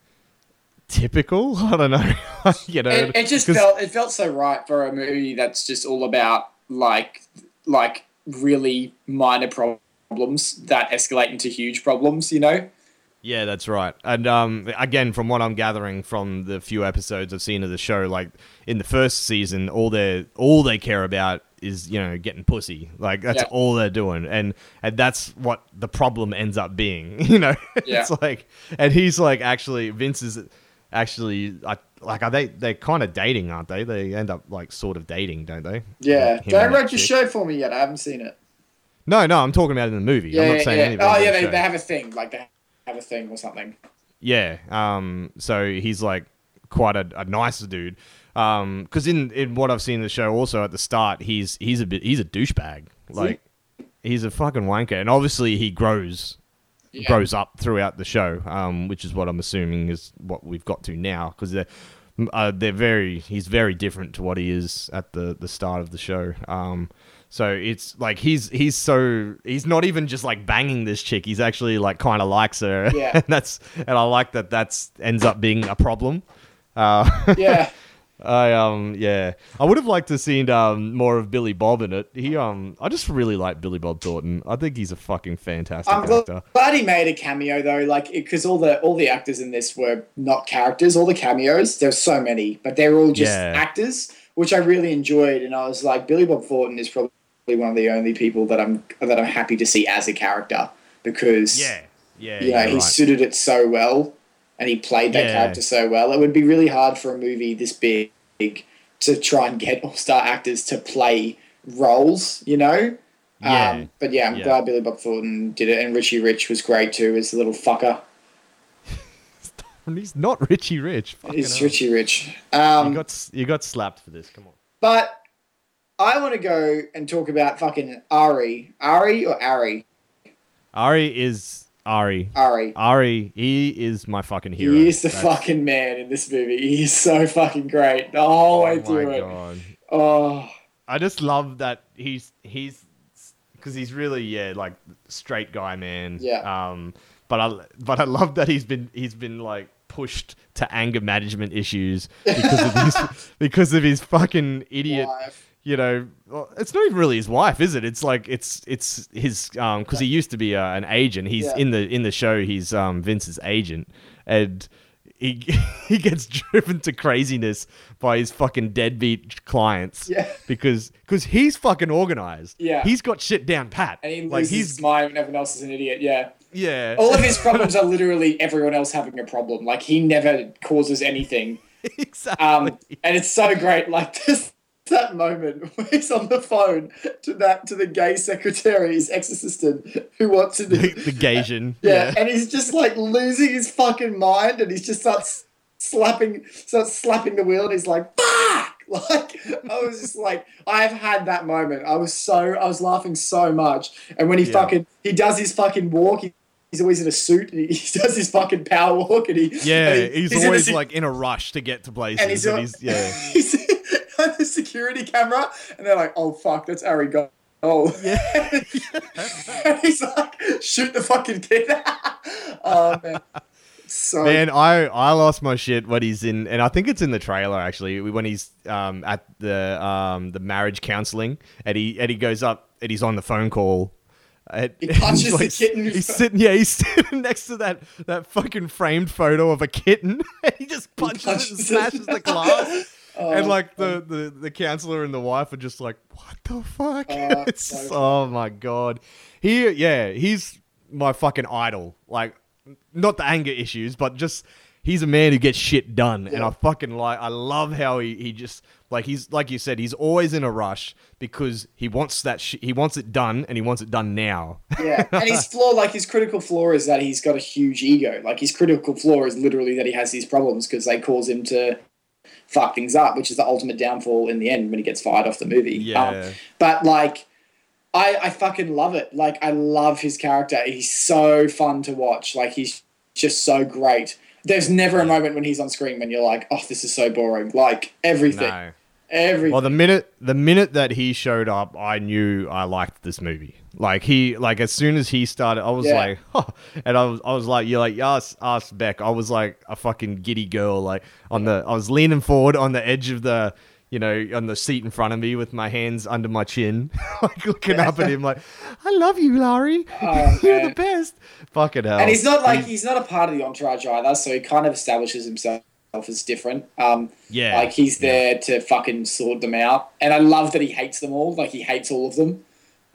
typical. I don't know. you know, It, it just 'cause- felt it felt so right for a movie that's just all about like like really minor problems that escalate into huge problems. You know? Yeah, that's right. And um, again, from what I'm gathering from the few episodes I've seen of the show, like in the first season, all they all they care about is, you know, getting pussy. Like, that's Yeah. all they're doing, and and that's what the problem ends up being. You know, Yeah. it's like, and he's like, actually, Vince is actually I, like, are they they're kind of dating, aren't they? They end up like sort of dating, don't they? Yeah. Like, him Don't and that wreck your chick. show for me yet. I haven't seen it. No, no, I'm talking about it in the movie. Yeah, I'm yeah, not saying yeah. anything. Oh, about yeah, the they, show. they have a thing. Like, they have a thing or something. Yeah. Um. So he's like quite a, a nice dude. Um. Because in, in what I've seen in the show, also at the start, he's he's a bit he's a douchebag. Like, he's a fucking wanker, and obviously he grows Yeah. grows up throughout the show. Um. Which is what I'm assuming is what we've got to now, because they're uh, they're very he's very different to what he is at the the start of the show. Um. So it's like he's he's so he's not even just like banging this chick. He's actually like kind of likes her. Yeah. and that's and I like that. That's ends up being a problem. Uh, Yeah. I um yeah. I would have liked to seen um more of Billy Bob in it. He um I just really like Billy Bob Thornton. I think he's a fucking fantastic I'm gl- actor. glad he made a cameo though, like because all the all the actors in this were not characters. All the cameos, there's so many, but they were all just Yeah. actors, which I really enjoyed. And I was like, Billy Bob Thornton is probably one of the only people that I'm that I'm happy to see as a character, because Yeah. Yeah. you know you're he right. suited it so well, and he played that Yeah. character so well. It would be really hard for a movie this big to try and get all-star actors to play roles, you know. Yeah. Um, but yeah, I'm Yeah. glad Billy Bob Thornton did it, and Richie Rich was great too as the little fucker. And he's not Richie Rich. Fucking It's hell. Richie Rich. You Um, got s- you got slapped for this. Come on. but I want to go and talk about fucking Ari. Ari or Ari? Ari is Ari. Ari. Ari, he is my fucking hero. He is the That's- fucking man in this movie. He is so fucking great the whole way Oh through my it. god. Oh, I just love that he's he's because he's really yeah like straight guy man. Yeah. Um, but I but I love that he's been he's been like pushed to anger management issues because of his because of his fucking idiot wife. you know, well, it's not even really his wife, is it? It's like it's it's his um because he used to be uh, an agent. He's Yeah. in the in the show. He's um Vince's agent, and he he gets driven to craziness by his fucking deadbeat clients. Yeah. because because he's fucking organized. Yeah. he's got shit down pat. And he loses like he's his mind when everyone else is an idiot. Yeah. yeah. All of his problems are literally everyone else having a problem. Like, he never causes anything. exactly. Um, and it's so great. Like, this that moment where he's on the phone to that to the gay secretary, his ex-assistant, who wants to do the, the Gaysian. yeah, and he's just like losing his fucking mind, and he's just starts slapping, starts slapping the wheel, and he's like, "Fuck!" Like, I was just like, I've had that moment. I was so, I was laughing so much, and when he Yeah. fucking, he does his fucking walk. He, he's always in a suit, and he, he does his fucking power walk, and he Yeah, and he- he's, in a always se- like in a rush to get to places. and he's, and on- he's yeah. he's on the security camera, and they're like, "Oh fuck, that's Ari Gold." Oh, Yeah. and he's like, "Shoot the fucking kid!" Oh man, so Man, I, I lost my shit when he's in, and I think it's in the trailer actually, when he's um at the um the marriage counseling, and he and he goes up and he's on the phone call. And, He punches he's the like- kitten. He's sitting, yeah, he's sitting next to that that fucking framed photo of a kitten. And he just punches, punches it and it. smashes the glass. Oh, and like the, the the counselor and the wife are just like, what the fuck? Oh, it's so just- oh my god. He yeah, he's my fucking idol. Like, not the anger issues, but just he's a man who gets shit done. And Yeah. I fucking like I love how he, he just like he's like you said, he's always in a rush because he wants that sh- he wants it done, and he wants it done now. yeah, and his flaw, like his critical flaw, is that he's got a huge ego. Like, his critical flaw is literally that he has these problems because they cause him to fuck things up, which is the ultimate downfall in the end when he gets fired off the movie. Yeah. Um, but like, I I fucking love it. Like, I love his character. He's so fun to watch. Like, he's just so great. There's never a moment when he's on screen when you're like, oh, this is so boring. Like, everything. No. Everything. Well, the minute the minute that he showed up, I knew I liked this movie. Like he, like as soon as he started, I was Yeah. like, huh. and I was, I was like, you're like, yes, ask Beck. I was like a fucking giddy girl, like on the, I was leaning forward on the edge of the, you know, on the seat in front of me with my hands under my chin, like looking up at him, like, I love you, Laurie. Oh, You're man. the best. Fucking hell. And he's not like he's not a part of the entourage either, so he kind of establishes himself as different. Um, Yeah. like he's there to fucking sort them out, and I love that he hates them all. Like, he hates all of them.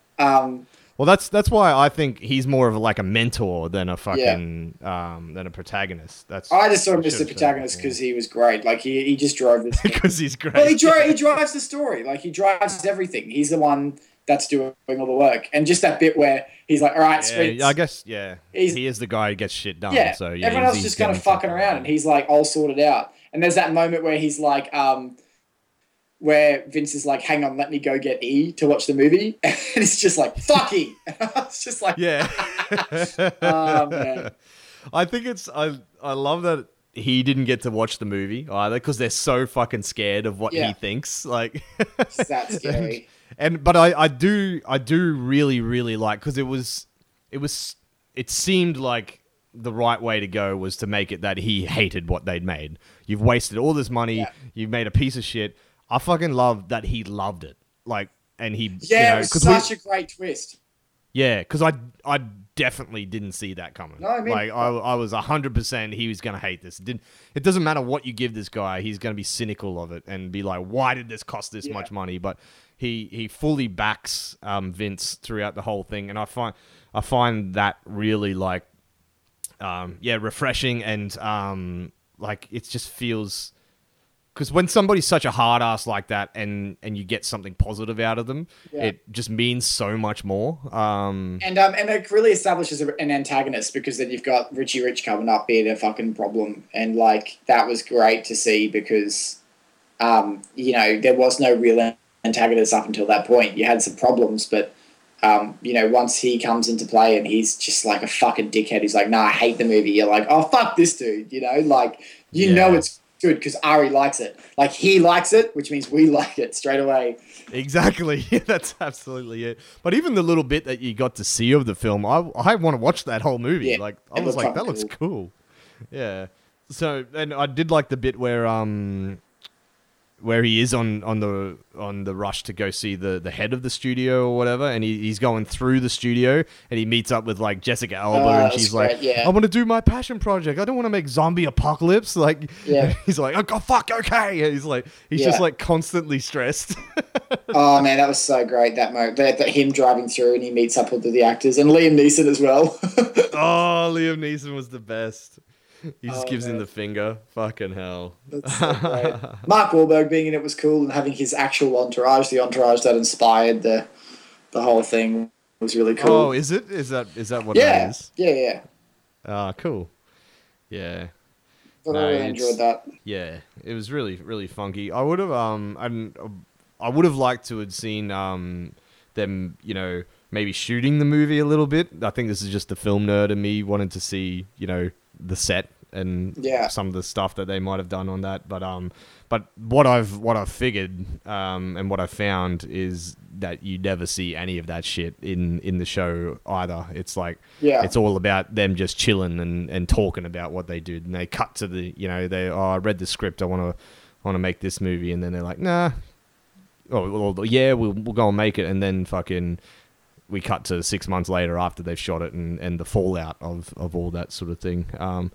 Um, Well, that's that's why I think he's more of like a mentor than a fucking um than a protagonist. That's I just saw him as the should've said protagonist that because he was great. Like, he he just drove this. because he's great. Well, he dri- he drives the story. Like, he drives everything. He's the one that's doing all the work, and just that bit where he's like, "All right, Yeah, Spritz." I guess yeah. He's- he is the guy who gets shit done. Yeah, so yeah, everyone he's- else he's just kind of getting fucking fucking around, and he's like, "I'll sort it out." And there's that moment where he's like, um, where Vince is like, "Hang on, let me go get E to watch the movie," and it's just like, "Fuck E!" And I was just like, Yeah. "Oh man." I think it's I I love that he didn't get to watch the movie either because they're so fucking scared of what Yeah. he thinks. Like It's that scary. And but I, I do I do really really like because it was it was it seemed like the right way to go was to make it that he hated what they'd made. You've wasted all this money. Yeah. You've made a piece of shit. I fucking love that he loved it. Like and he Yeah, you know, it was 'cause we- such a great twist. yeah, because I I definitely didn't see that coming. No, I mean- like I, I was a hundred percent he was gonna hate this. It didn't it doesn't matter what you give this guy, he's gonna be cynical of it and be like, why did this cost this Yeah. much money? But he he fully backs um, Vince throughout the whole thing, and I find I find that really like um, yeah refreshing and um, like it just feels. Because when somebody's such a hard ass like that, and, and you get something positive out of them, Yeah. it just means so much more. Um, And um, and it really establishes a, an antagonist because then you've got Richie Rich coming up being a fucking problem, and like that was great to see because, um, you know, there was no real antagonist up until that point. You had some problems, but um, you know, once he comes into play and he's just like a fucking dickhead, he's like, "Nah, I hate the movie." You're like, "Oh fuck this dude," you know, like you Yeah. know it's good because Ari likes it. Like he likes it, which means we like it straight away. Exactly. Yeah, that's absolutely it. But even the little bit that you got to see of the film, I I want to watch that whole movie. Yeah, like I it was looked like, that kinda looks cool. Yeah. So and I did like the bit where um where he is on, on the on the rush to go see the, the head of the studio or whatever, and he, he's going through the studio and he meets up with like Jessica Alba, Oh, and that's she's great, like, yeah. "I want to do my passion project. I don't want to make zombie apocalypse." Like, Yeah. he's like, "Oh God, fuck, okay." And he's like, he's Yeah. just like constantly stressed. Oh man, that was so great. That moment, that, that him driving through and he meets up with the actors and Liam Neeson as well. Oh, Liam Neeson was the best. He just Oh, gives him man. the finger. Fucking hell. That's so great. Mark Wahlberg being in it was cool, and having his actual entourage, the entourage that inspired the the whole thing, was really cool. Oh, is it? Is that is that what it yeah, is? yeah, yeah. Ah, cool. Yeah. But No, I really it's- enjoyed that. Yeah, it was really, really funky. I would have, um, and I would have liked to have seen, um, them, you know, maybe shooting the movie a little bit. I think this is just the film nerd in me wanting to see, you know, the set and Yeah. some of the stuff that they might have done on that. But, um, but what I've, what I've figured, um, and what I've found is that you never see any of that shit in, in the show either. It's like, Yeah. it's all about them just chilling and, and talking about what they did. And they cut to the, you know, they, oh, I read the script. I want to, want to make this movie. And then they're like, nah, oh, well, yeah, we'll, we'll go and make it. And then fucking, we cut to six months later after they've shot it and, and the fallout of, of all that sort of thing. Um,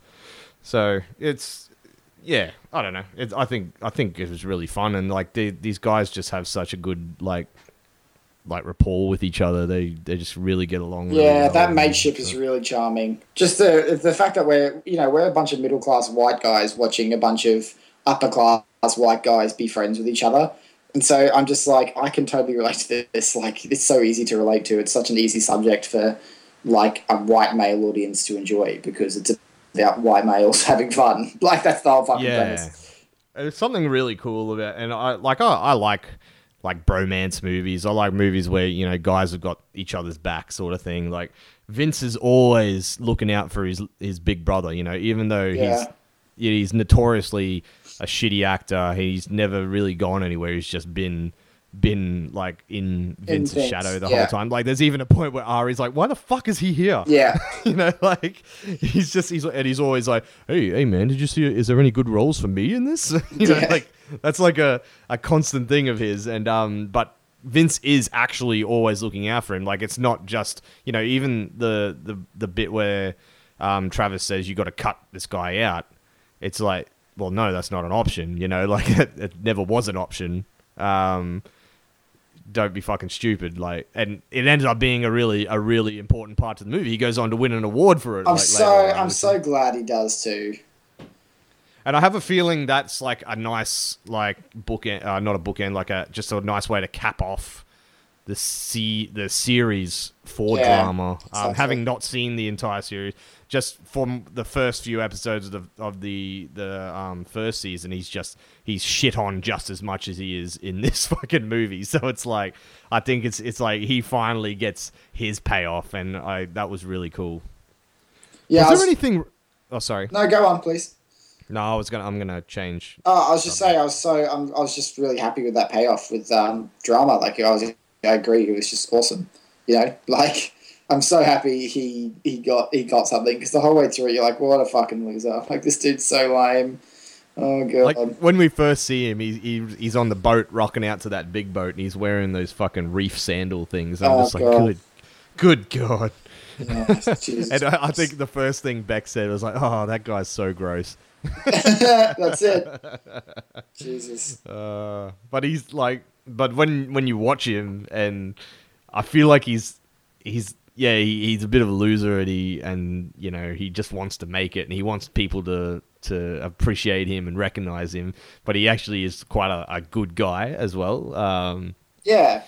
so it's, yeah, I don't know. It, I think, I think it was really fun. And like they, these guys just have such a good, like, like rapport with each other. They they just really get along. Really Yeah, well. that mateship is really charming. Just the the fact that we're you know we're a bunch of middle class white guys watching a bunch of upper class white guys be friends with each other, and so I'm just like I can totally relate to this. Like it's so easy to relate to. It's such an easy subject for like a white male audience to enjoy because it's about white males having fun. Like that's the whole fucking Yeah, premise. there's something really cool about, and I like I, I like like bromance movies. I like movies where you know guys have got each other's back, sort of thing. Like Vince is always looking out for his his big brother. You know, even though Yeah. he's he's notoriously a shitty actor, he's never really gone anywhere. He's just been been like in Vince's Vince, shadow the yeah. whole time. Like there's even a point where Ari's like, "Why the fuck is he here?" Yeah. You know, like he's just he's and he's always like, "Hey, hey, man, did you see? Is there any good roles for me in this?" You know, Yeah. like that's like a, a constant thing of his. And um, but Vince is actually always looking out for him. Like it's not just you know even the the the bit where um Travis says you got to cut this guy out. It's like, well, no, that's not an option. You know, like it, it never was an option. Um. Don't be fucking stupid, like, and it ended up being a really, a really important part to the movie. He goes on to win an award for it. I'm like, so later on, I'm which- so glad he does too. and I have a feeling that's like a nice, like bookend, uh, not a bookend, like a just a nice way to cap off the se- the series for Yeah, drama. Um, exactly. having not seen the entire series, just from the first few episodes of the of the the um, first season, he's just he's shit on just as much as he is in this fucking movie. So it's like I think it's it's like he finally gets his payoff, and I that was really cool. Yeah. was I there was- anything? Oh, sorry. No, go on, please. No, I was gonna. I'm gonna change. Oh, I was just saying, I was so, um, I was just really happy with that payoff with um, drama. Like, I was, I agree, it was just awesome. You know, like, I'm so happy he he got he got something because the whole way through, you're like, what a fucking loser! Like, this dude's so lame. Oh god. Like when we first see him, he, he he's on the boat rocking out to that big boat, and he's wearing those fucking reef sandal things. I'm Oh, just like, God. good, good god. Yeah, Jesus And I, I Christ. think the first thing Beck said was like, "Oh, that guy's so gross." That's it. Jesus. Uh, but he's like, but when when you watch him, and I feel like he's he's yeah he, he's a bit of a loser, and he and you know he just wants to make it, and he wants people to to appreciate him and recognize him. But he actually is quite a, a good guy as well. Um, Yeah.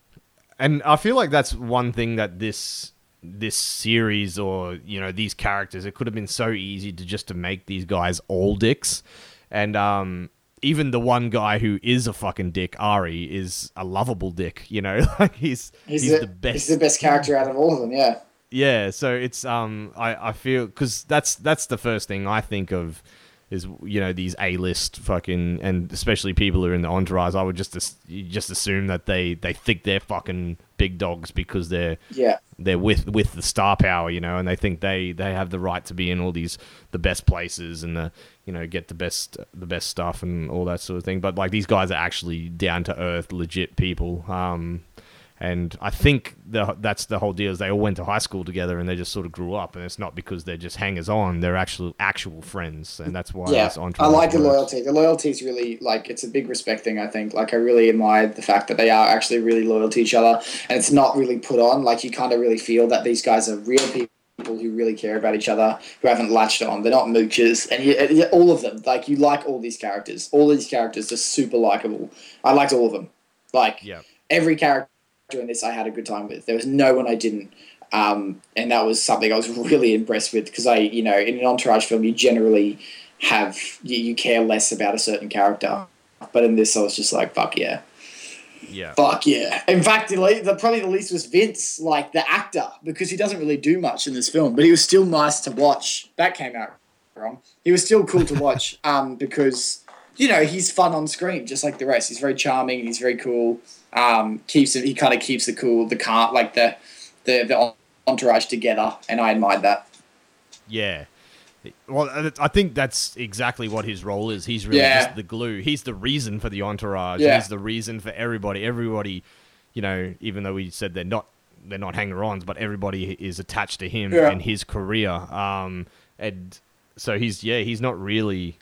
and I feel like that's one thing that this this series or you know these characters, it could have been so easy to just to make these guys all dicks, and um even the one guy who is a fucking dick, Ari, is a lovable dick, you know. Like he's He's, he's, the, the best. He's the best character out of all of them, yeah. Yeah, so it's um I I feel because that's that's the first thing I think of is you know these A-list fucking, and especially people who are in the entourage. I would just as- you just assume that they they think they're fucking big dogs because they're Yeah. they're with with the star power, you know, and they think they they have the right to be in all these the best places and the you know get the best the best stuff and all that sort of thing. But like these guys are actually down to earth, legit people. Um, And I think the, that's the whole deal is they all went to high school together and they just sort of grew up. And it's not because they're just hangers-on. They're actual actual friends. And that's why yeah, this I entourage like the works. loyalty. The loyalty is really, like, it's a big respect thing, I think. Like, I really admired the fact that they are actually really loyal to each other. And it's not really put on. Like, you kind of really feel that these guys are real people who really care about each other, who haven't latched on. They're not moochers. And you, all of them, like, you like all these characters. All these characters are super likable. I liked all of them. Like, Yeah. every character in this I had a good time with. There was no one I didn't. Um, and that was something I was really impressed with because I, you know, in an entourage film, you generally have, you, you care less about a certain character. But in this, I was just like, fuck yeah. Yeah. Fuck yeah. In fact, the, the, probably the least was Vince, like the actor, because he doesn't really do much in this film, but he was still nice to watch. That came out wrong. He was still cool to watch um, because, you know, he's fun on screen, just like the rest. He's very charming. He's very cool. Um, keeps it. He kind of keeps the cool, the car, like the, the the entourage together, and I admired that. Yeah. Well, I think that's exactly what his role is. He's really Yeah. just the glue. He's the reason for the entourage. Yeah. He's the reason for everybody. Everybody, you know, even though we said they're not they're not hanger-ons, but everybody is attached to him Yeah. and his career. Um, and so he's yeah, he's not really.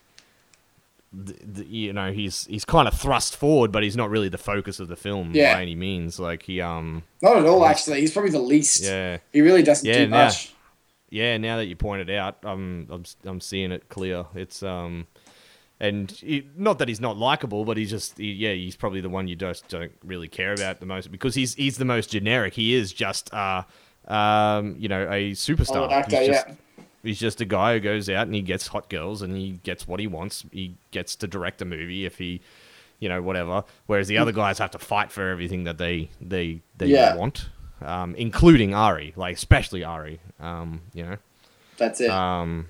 The, the, you know, he's he's kind of thrust forward, but he's not really the focus of the film Yeah. by any means. Like he, um, Not at all, actually. He's probably the least. yeah, He really doesn't Yeah, do now- much. yeah. Now that you point it out, I'm I'm I'm seeing it clear. It's um, and he, not that he's not likable, but he's just he, yeah, he's probably the one you just don't really care about the most because he's he's the most generic. He is just uh, um, you know, a superstar. Old actor, he's just, yeah. He's just a guy who goes out and he gets hot girls and he gets what he wants. He gets to direct a movie if he, you know, whatever. Whereas the other guys have to fight for everything that they they they Yeah. want, um, including Ari, like especially Ari. Um, you know. That's it. Um.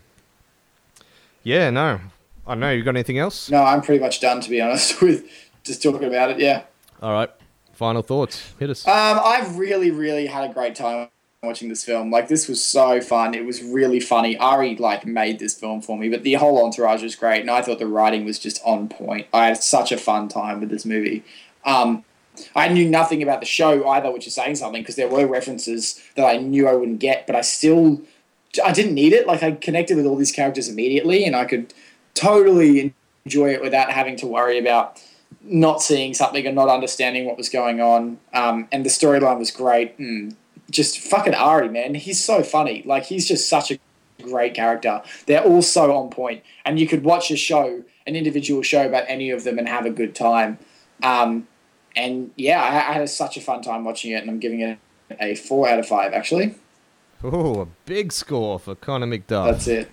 Yeah. No. I don't know. You got anything else? No, I'm pretty much done, to be honest, with just talking about it, yeah. All right. Final thoughts. Hit us. Um, I've really, really had a great time watching this film. Like, this was so fun. It was really funny. Ari, like, made this film for me, but the whole entourage was great, and I thought the writing was just on point. I had such a fun time with this movie. Um, I knew nothing about the show either, which is saying something, because there were references that I knew I wouldn't get, but I still... I didn't need it. Like, I connected with all these characters immediately, and I could totally enjoy it without having to worry about not seeing something and not understanding what was going on. Um, and the storyline was great. Mm, just fucking Ari, man. He's so funny. Like, he's just such a great character. They're all so on point. And you could watch a show, an individual show about any of them and have a good time. Um, and, yeah, I, I had such a fun time watching it, and I'm giving it a four out of five, actually. Oh, a big score for Connor McDuff. That's it.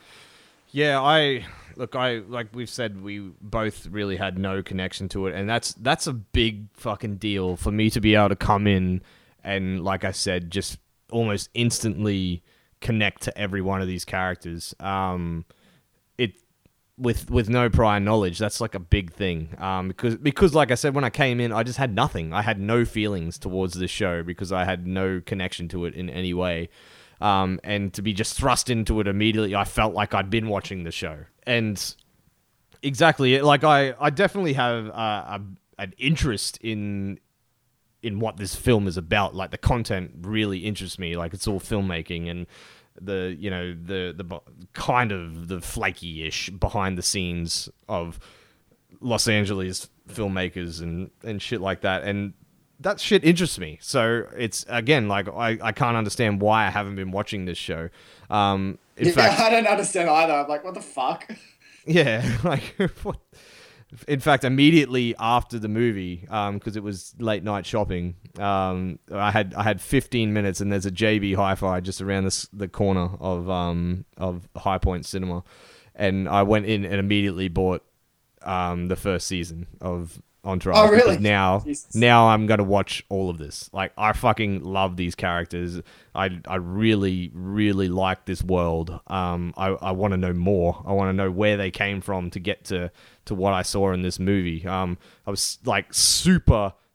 Yeah, I look. I like we've said, we both really had no connection to it, and that's that's a big fucking deal for me to be able to come in and, like I said, just almost instantly connect to every one of these characters. Um, it with with no prior knowledge, that's like a big thing. Um, because because like I said, when I came in, I just had nothing. I had no feelings towards this show because I had no connection to it in any way. Um, and to be just thrust into it immediately, I felt like I'd been watching the show. And exactly, like I, I definitely have uh, a, an interest in in what this film is about. Like the content really interests me. Like it's all filmmaking and the you know the the kind of the flaky-ish behind the scenes of Los Angeles filmmakers and and shit like that. And that shit interests me. So it's, again, like, I, I can't understand why I haven't been watching this show. Um, in Yeah, fact, I don't understand either. I'm like, what the fuck? yeah, like, what? In fact, immediately after the movie, um, because it was late night shopping, um, I had I had fifteen minutes, and there's a J B Hi-Fi just around the the corner of um of High Point Cinema, and I went in and immediately bought um the first season of Entourage. Oh, really? Because now, Jesus. now I'm gonna watch all of this. Like, I fucking love these characters. I, I really, really like this world. Um, I, I want to know more. I want to know where they came from to get to, to what I saw in this movie. Um, I was like super,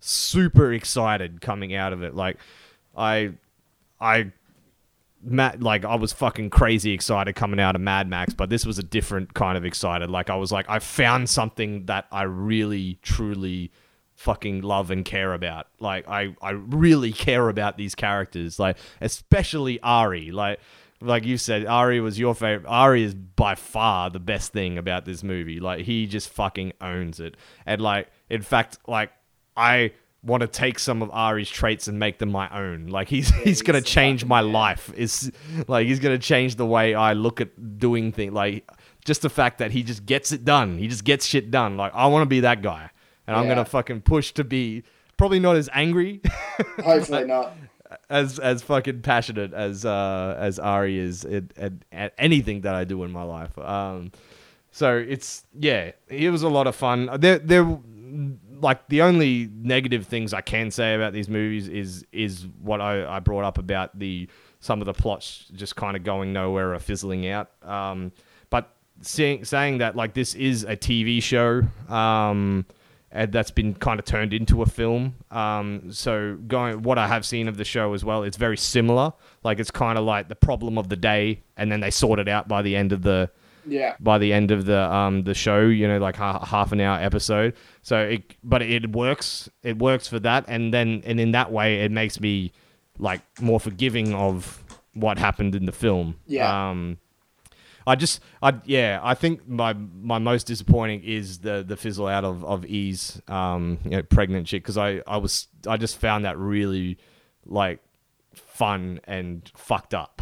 super excited coming out of it. Like, I, I, Matt, like I was fucking crazy excited coming out of Mad Max, but this was a different kind of excited. Like I was like, I found something that I really, truly fucking love and care about. Like I, I really care about these characters, like especially Ari. Like, like you said, Ari was your favorite. Ari is by far the best thing about this movie. Like he just fucking owns it. And like, in fact, like I want to take some of Ari's traits and make them my own. Like he's yeah, he's gonna change my man. life. Is like he's gonna change the way I look at doing things. Like just the fact that he just gets it done. He just gets shit done. Like I want to be that guy, and yeah. I'm gonna fucking push to be probably not as angry. Hopefully not. As as fucking passionate as uh, as Ari is at, at, at anything that I do in my life. Um, so it's yeah, it was a lot of fun. There there like the only negative things I can say about these movies is is what I, I brought up about the some of the plots just kind of going nowhere or fizzling out. Um, but saying saying that like this is a T V show. Um, And that's been kind of turned into a film. Um, so going, what I have seen of the show as well, it's very similar. Like it's kind of like the problem of the day, and then they sort it out by the end of the yeah by the end of the um the show. You know, like ha- half an hour episode. So it, but it works. It works for that, and then and in that way, it makes me like more forgiving of what happened in the film. Yeah. Um, I just, I yeah, I think my my most disappointing is the the fizzle out of of E's um you know pregnant chick, because I I was I just found that really like fun and fucked up.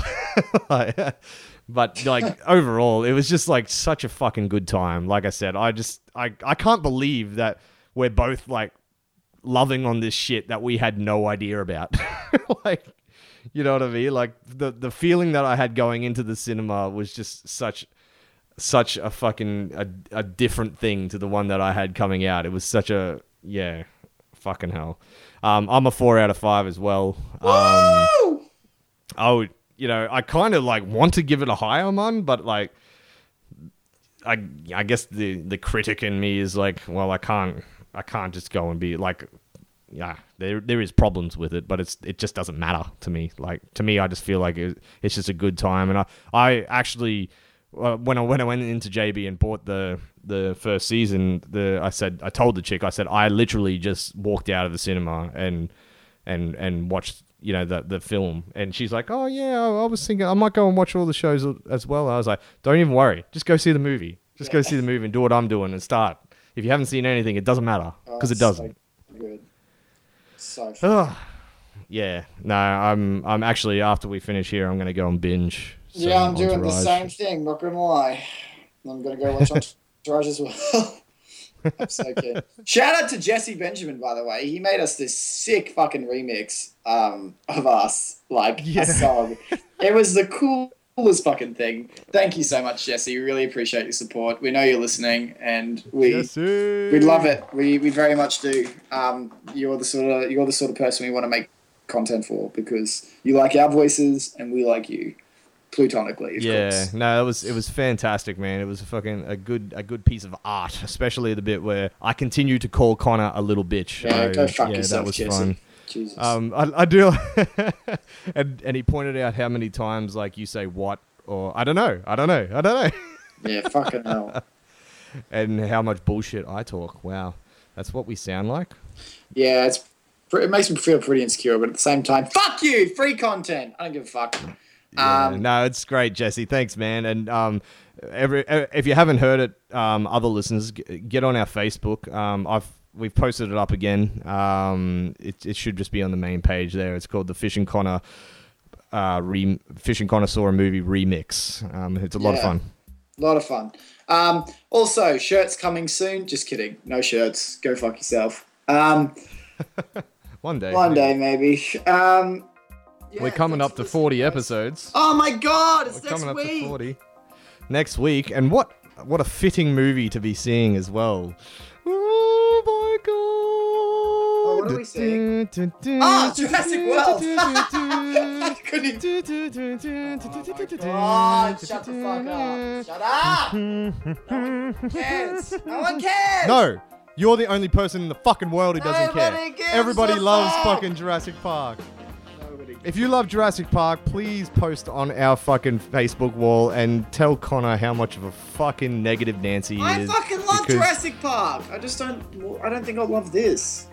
But like overall, it was just like such a fucking good time. Like I said, I just I I can't believe that we're both like loving on this shit that we had no idea about. Like. You know what I mean? Like the, the feeling that I had going into the cinema was just such such a fucking a, a different thing to the one that I had coming out. It was such a yeah, fucking hell. Um, I'm a four out of five as well. Um, Woo! I would, you know, I kind of like want to give it a higher one, but like, I I guess the the critic in me is like, well, I can't I can't just go and be like. Yeah, there there is problems with it, but it's it just doesn't matter to me. Like to me, I just feel like it, it's just a good time. And I I actually uh, when I when I went into J B and bought the the first season, the I said I told the chick I said I literally just walked out of the cinema and and and watched you know the the film, and she's like, oh yeah, I, I was thinking I might go and watch all the shows as well. I was like, don't even worry, just go see the movie, just yeah. go see the movie and do what I'm doing and start. If you haven't seen anything, it doesn't matter because oh, it doesn't. So good. So oh, yeah, no, I'm I'm actually after we finish here, I'm gonna go and binge. Yeah, I'm doing Entourage. The same thing. Not gonna lie, I'm gonna go watch Entourage as well. I'm so keen. Shout out to Jesse Benjamin, by the way. He made us this sick fucking remix um, of us, like yeah. a song. It was the coolest fucking thing. Thank you so much, Jesse. We really appreciate your support. We know you're listening, and we Jesse. we love it. We we very much do. Um, you're the sort of you're the sort of person we want to make content for, because you like our voices and we like you, platonically. Of yeah, course. no, it was it was fantastic, man. It was a fucking a good a good piece of art, especially the bit where I continue to call Connor a little bitch. Yeah, so, go fuck yeah, yourself, that was Jesse. fun. Jesus. Um, I, I do, and and he pointed out how many times like you say what or I don't know, I don't know, I don't know. Yeah, fucking hell. And how much bullshit I talk. Wow, that's what we sound like. Yeah, it's it makes me feel pretty insecure, but at the same time, fuck you, free content. I don't give a fuck. Yeah, um, no, it's great, Jesse. Thanks, man. And um, every if you haven't heard it, um, other listeners, get on our Facebook. Um, I've we've posted it up again. Um, it it should just be on the main page there. It's called the Fish and Connor, uh, re- Fish and Connoisseur movie remix. Um, it's a lot yeah, of fun. A lot of fun. Um, also, shirts coming soon. Just kidding. No shirts. Go fuck yourself. Um, one day. One maybe. day, maybe. Um, yeah, We're coming up to forty episodes. Oh my god! It's We're next coming week. up to forty next week, and what what a fitting movie to be seeing as well. Oh my god! Oh, what are we seeing? Ah, Jurassic World! I couldn't even... Oh my god, shut the fuck up. Shut up! No one cares! No one cares! No! You're the only person in the fucking world who doesn't Nobody care. gives Everybody a loves fuck. fucking Jurassic Park. Nobody If you love Jurassic Park, please post on our fucking Facebook wall and tell Connor how much of a fucking negative Nancy he I is. fucking love because- Jurassic Park. I just don't. I don't think I'll love this.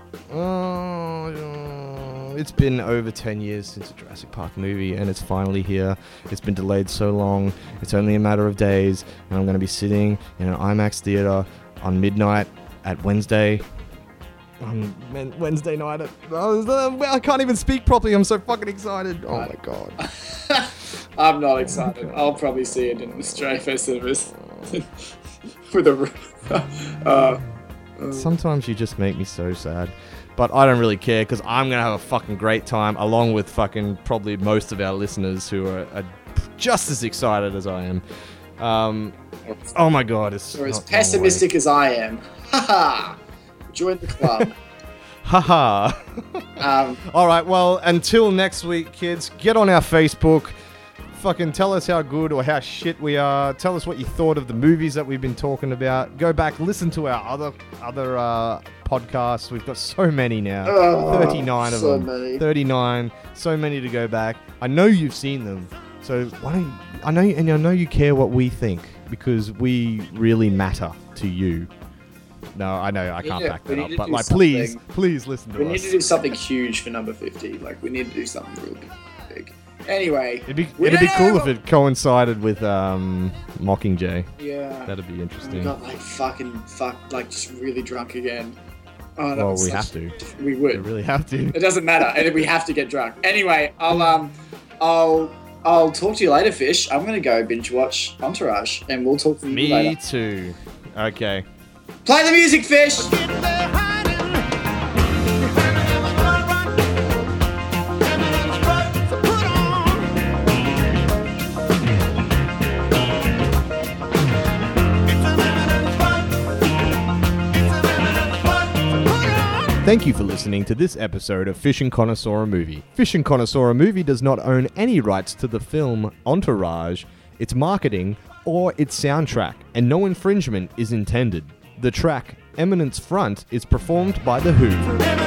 Oh, it's been over ten years since a Jurassic Park movie, and it's finally here. It's been delayed so long. It's only a matter of days, and I'm going to be sitting in an IMAX theater on midnight at Wednesday. On Men- Wednesday night at... Oh, I can't even speak properly. I'm so fucking excited. Oh, my God. I'm not excited. I'll probably see it in Australia Fair Cinemas with a. uh, Sometimes you just make me so sad. But I don't really care because I'm going to have a fucking great time along with fucking probably most of our listeners who are, are just as excited as I am. Um, oh my God. It's or as not- pessimistic as I am. Haha. Join the club. Haha. um, All right. Well, until next week, kids, get on our Facebook. Fucking tell us how good or how shit we are. Tell us what you thought of the movies that we've been talking about. Go back, listen to our other other uh, podcasts. We've got so many now. Oh, thirty-nine of so them. many. thirty-nine. So many to go back. I know you've seen them. So why don't you, I know you, and I know you care what we think because we really matter to you. No, I know I can't Yeah, back we that need up, to but do like, please, something. please listen to we us. need to do something huge for number fifty. Like, we need to do something real big. Anyway. It'd be, we it'd be don't cool know- if it coincided with um, Mockingjay. Yeah. That'd be we interesting. got like fucking fuck like just really drunk again. Oh, that Well, was we such- have to. We We would. really have to. It doesn't matter, and we have to get drunk. Anyway, I'll um, I'll I'll talk to you later, Fish. I'm gonna go binge watch Entourage, and we'll talk to you Me later. too. Okay. Play the music, Fish. Thank you for listening to this episode of Fish and Connoisseur Movie. Fish and Connoisseur Movie does not own any rights to the film Entourage, its marketing, or its soundtrack, and no infringement is intended. The track Eminence Front is performed by The Who.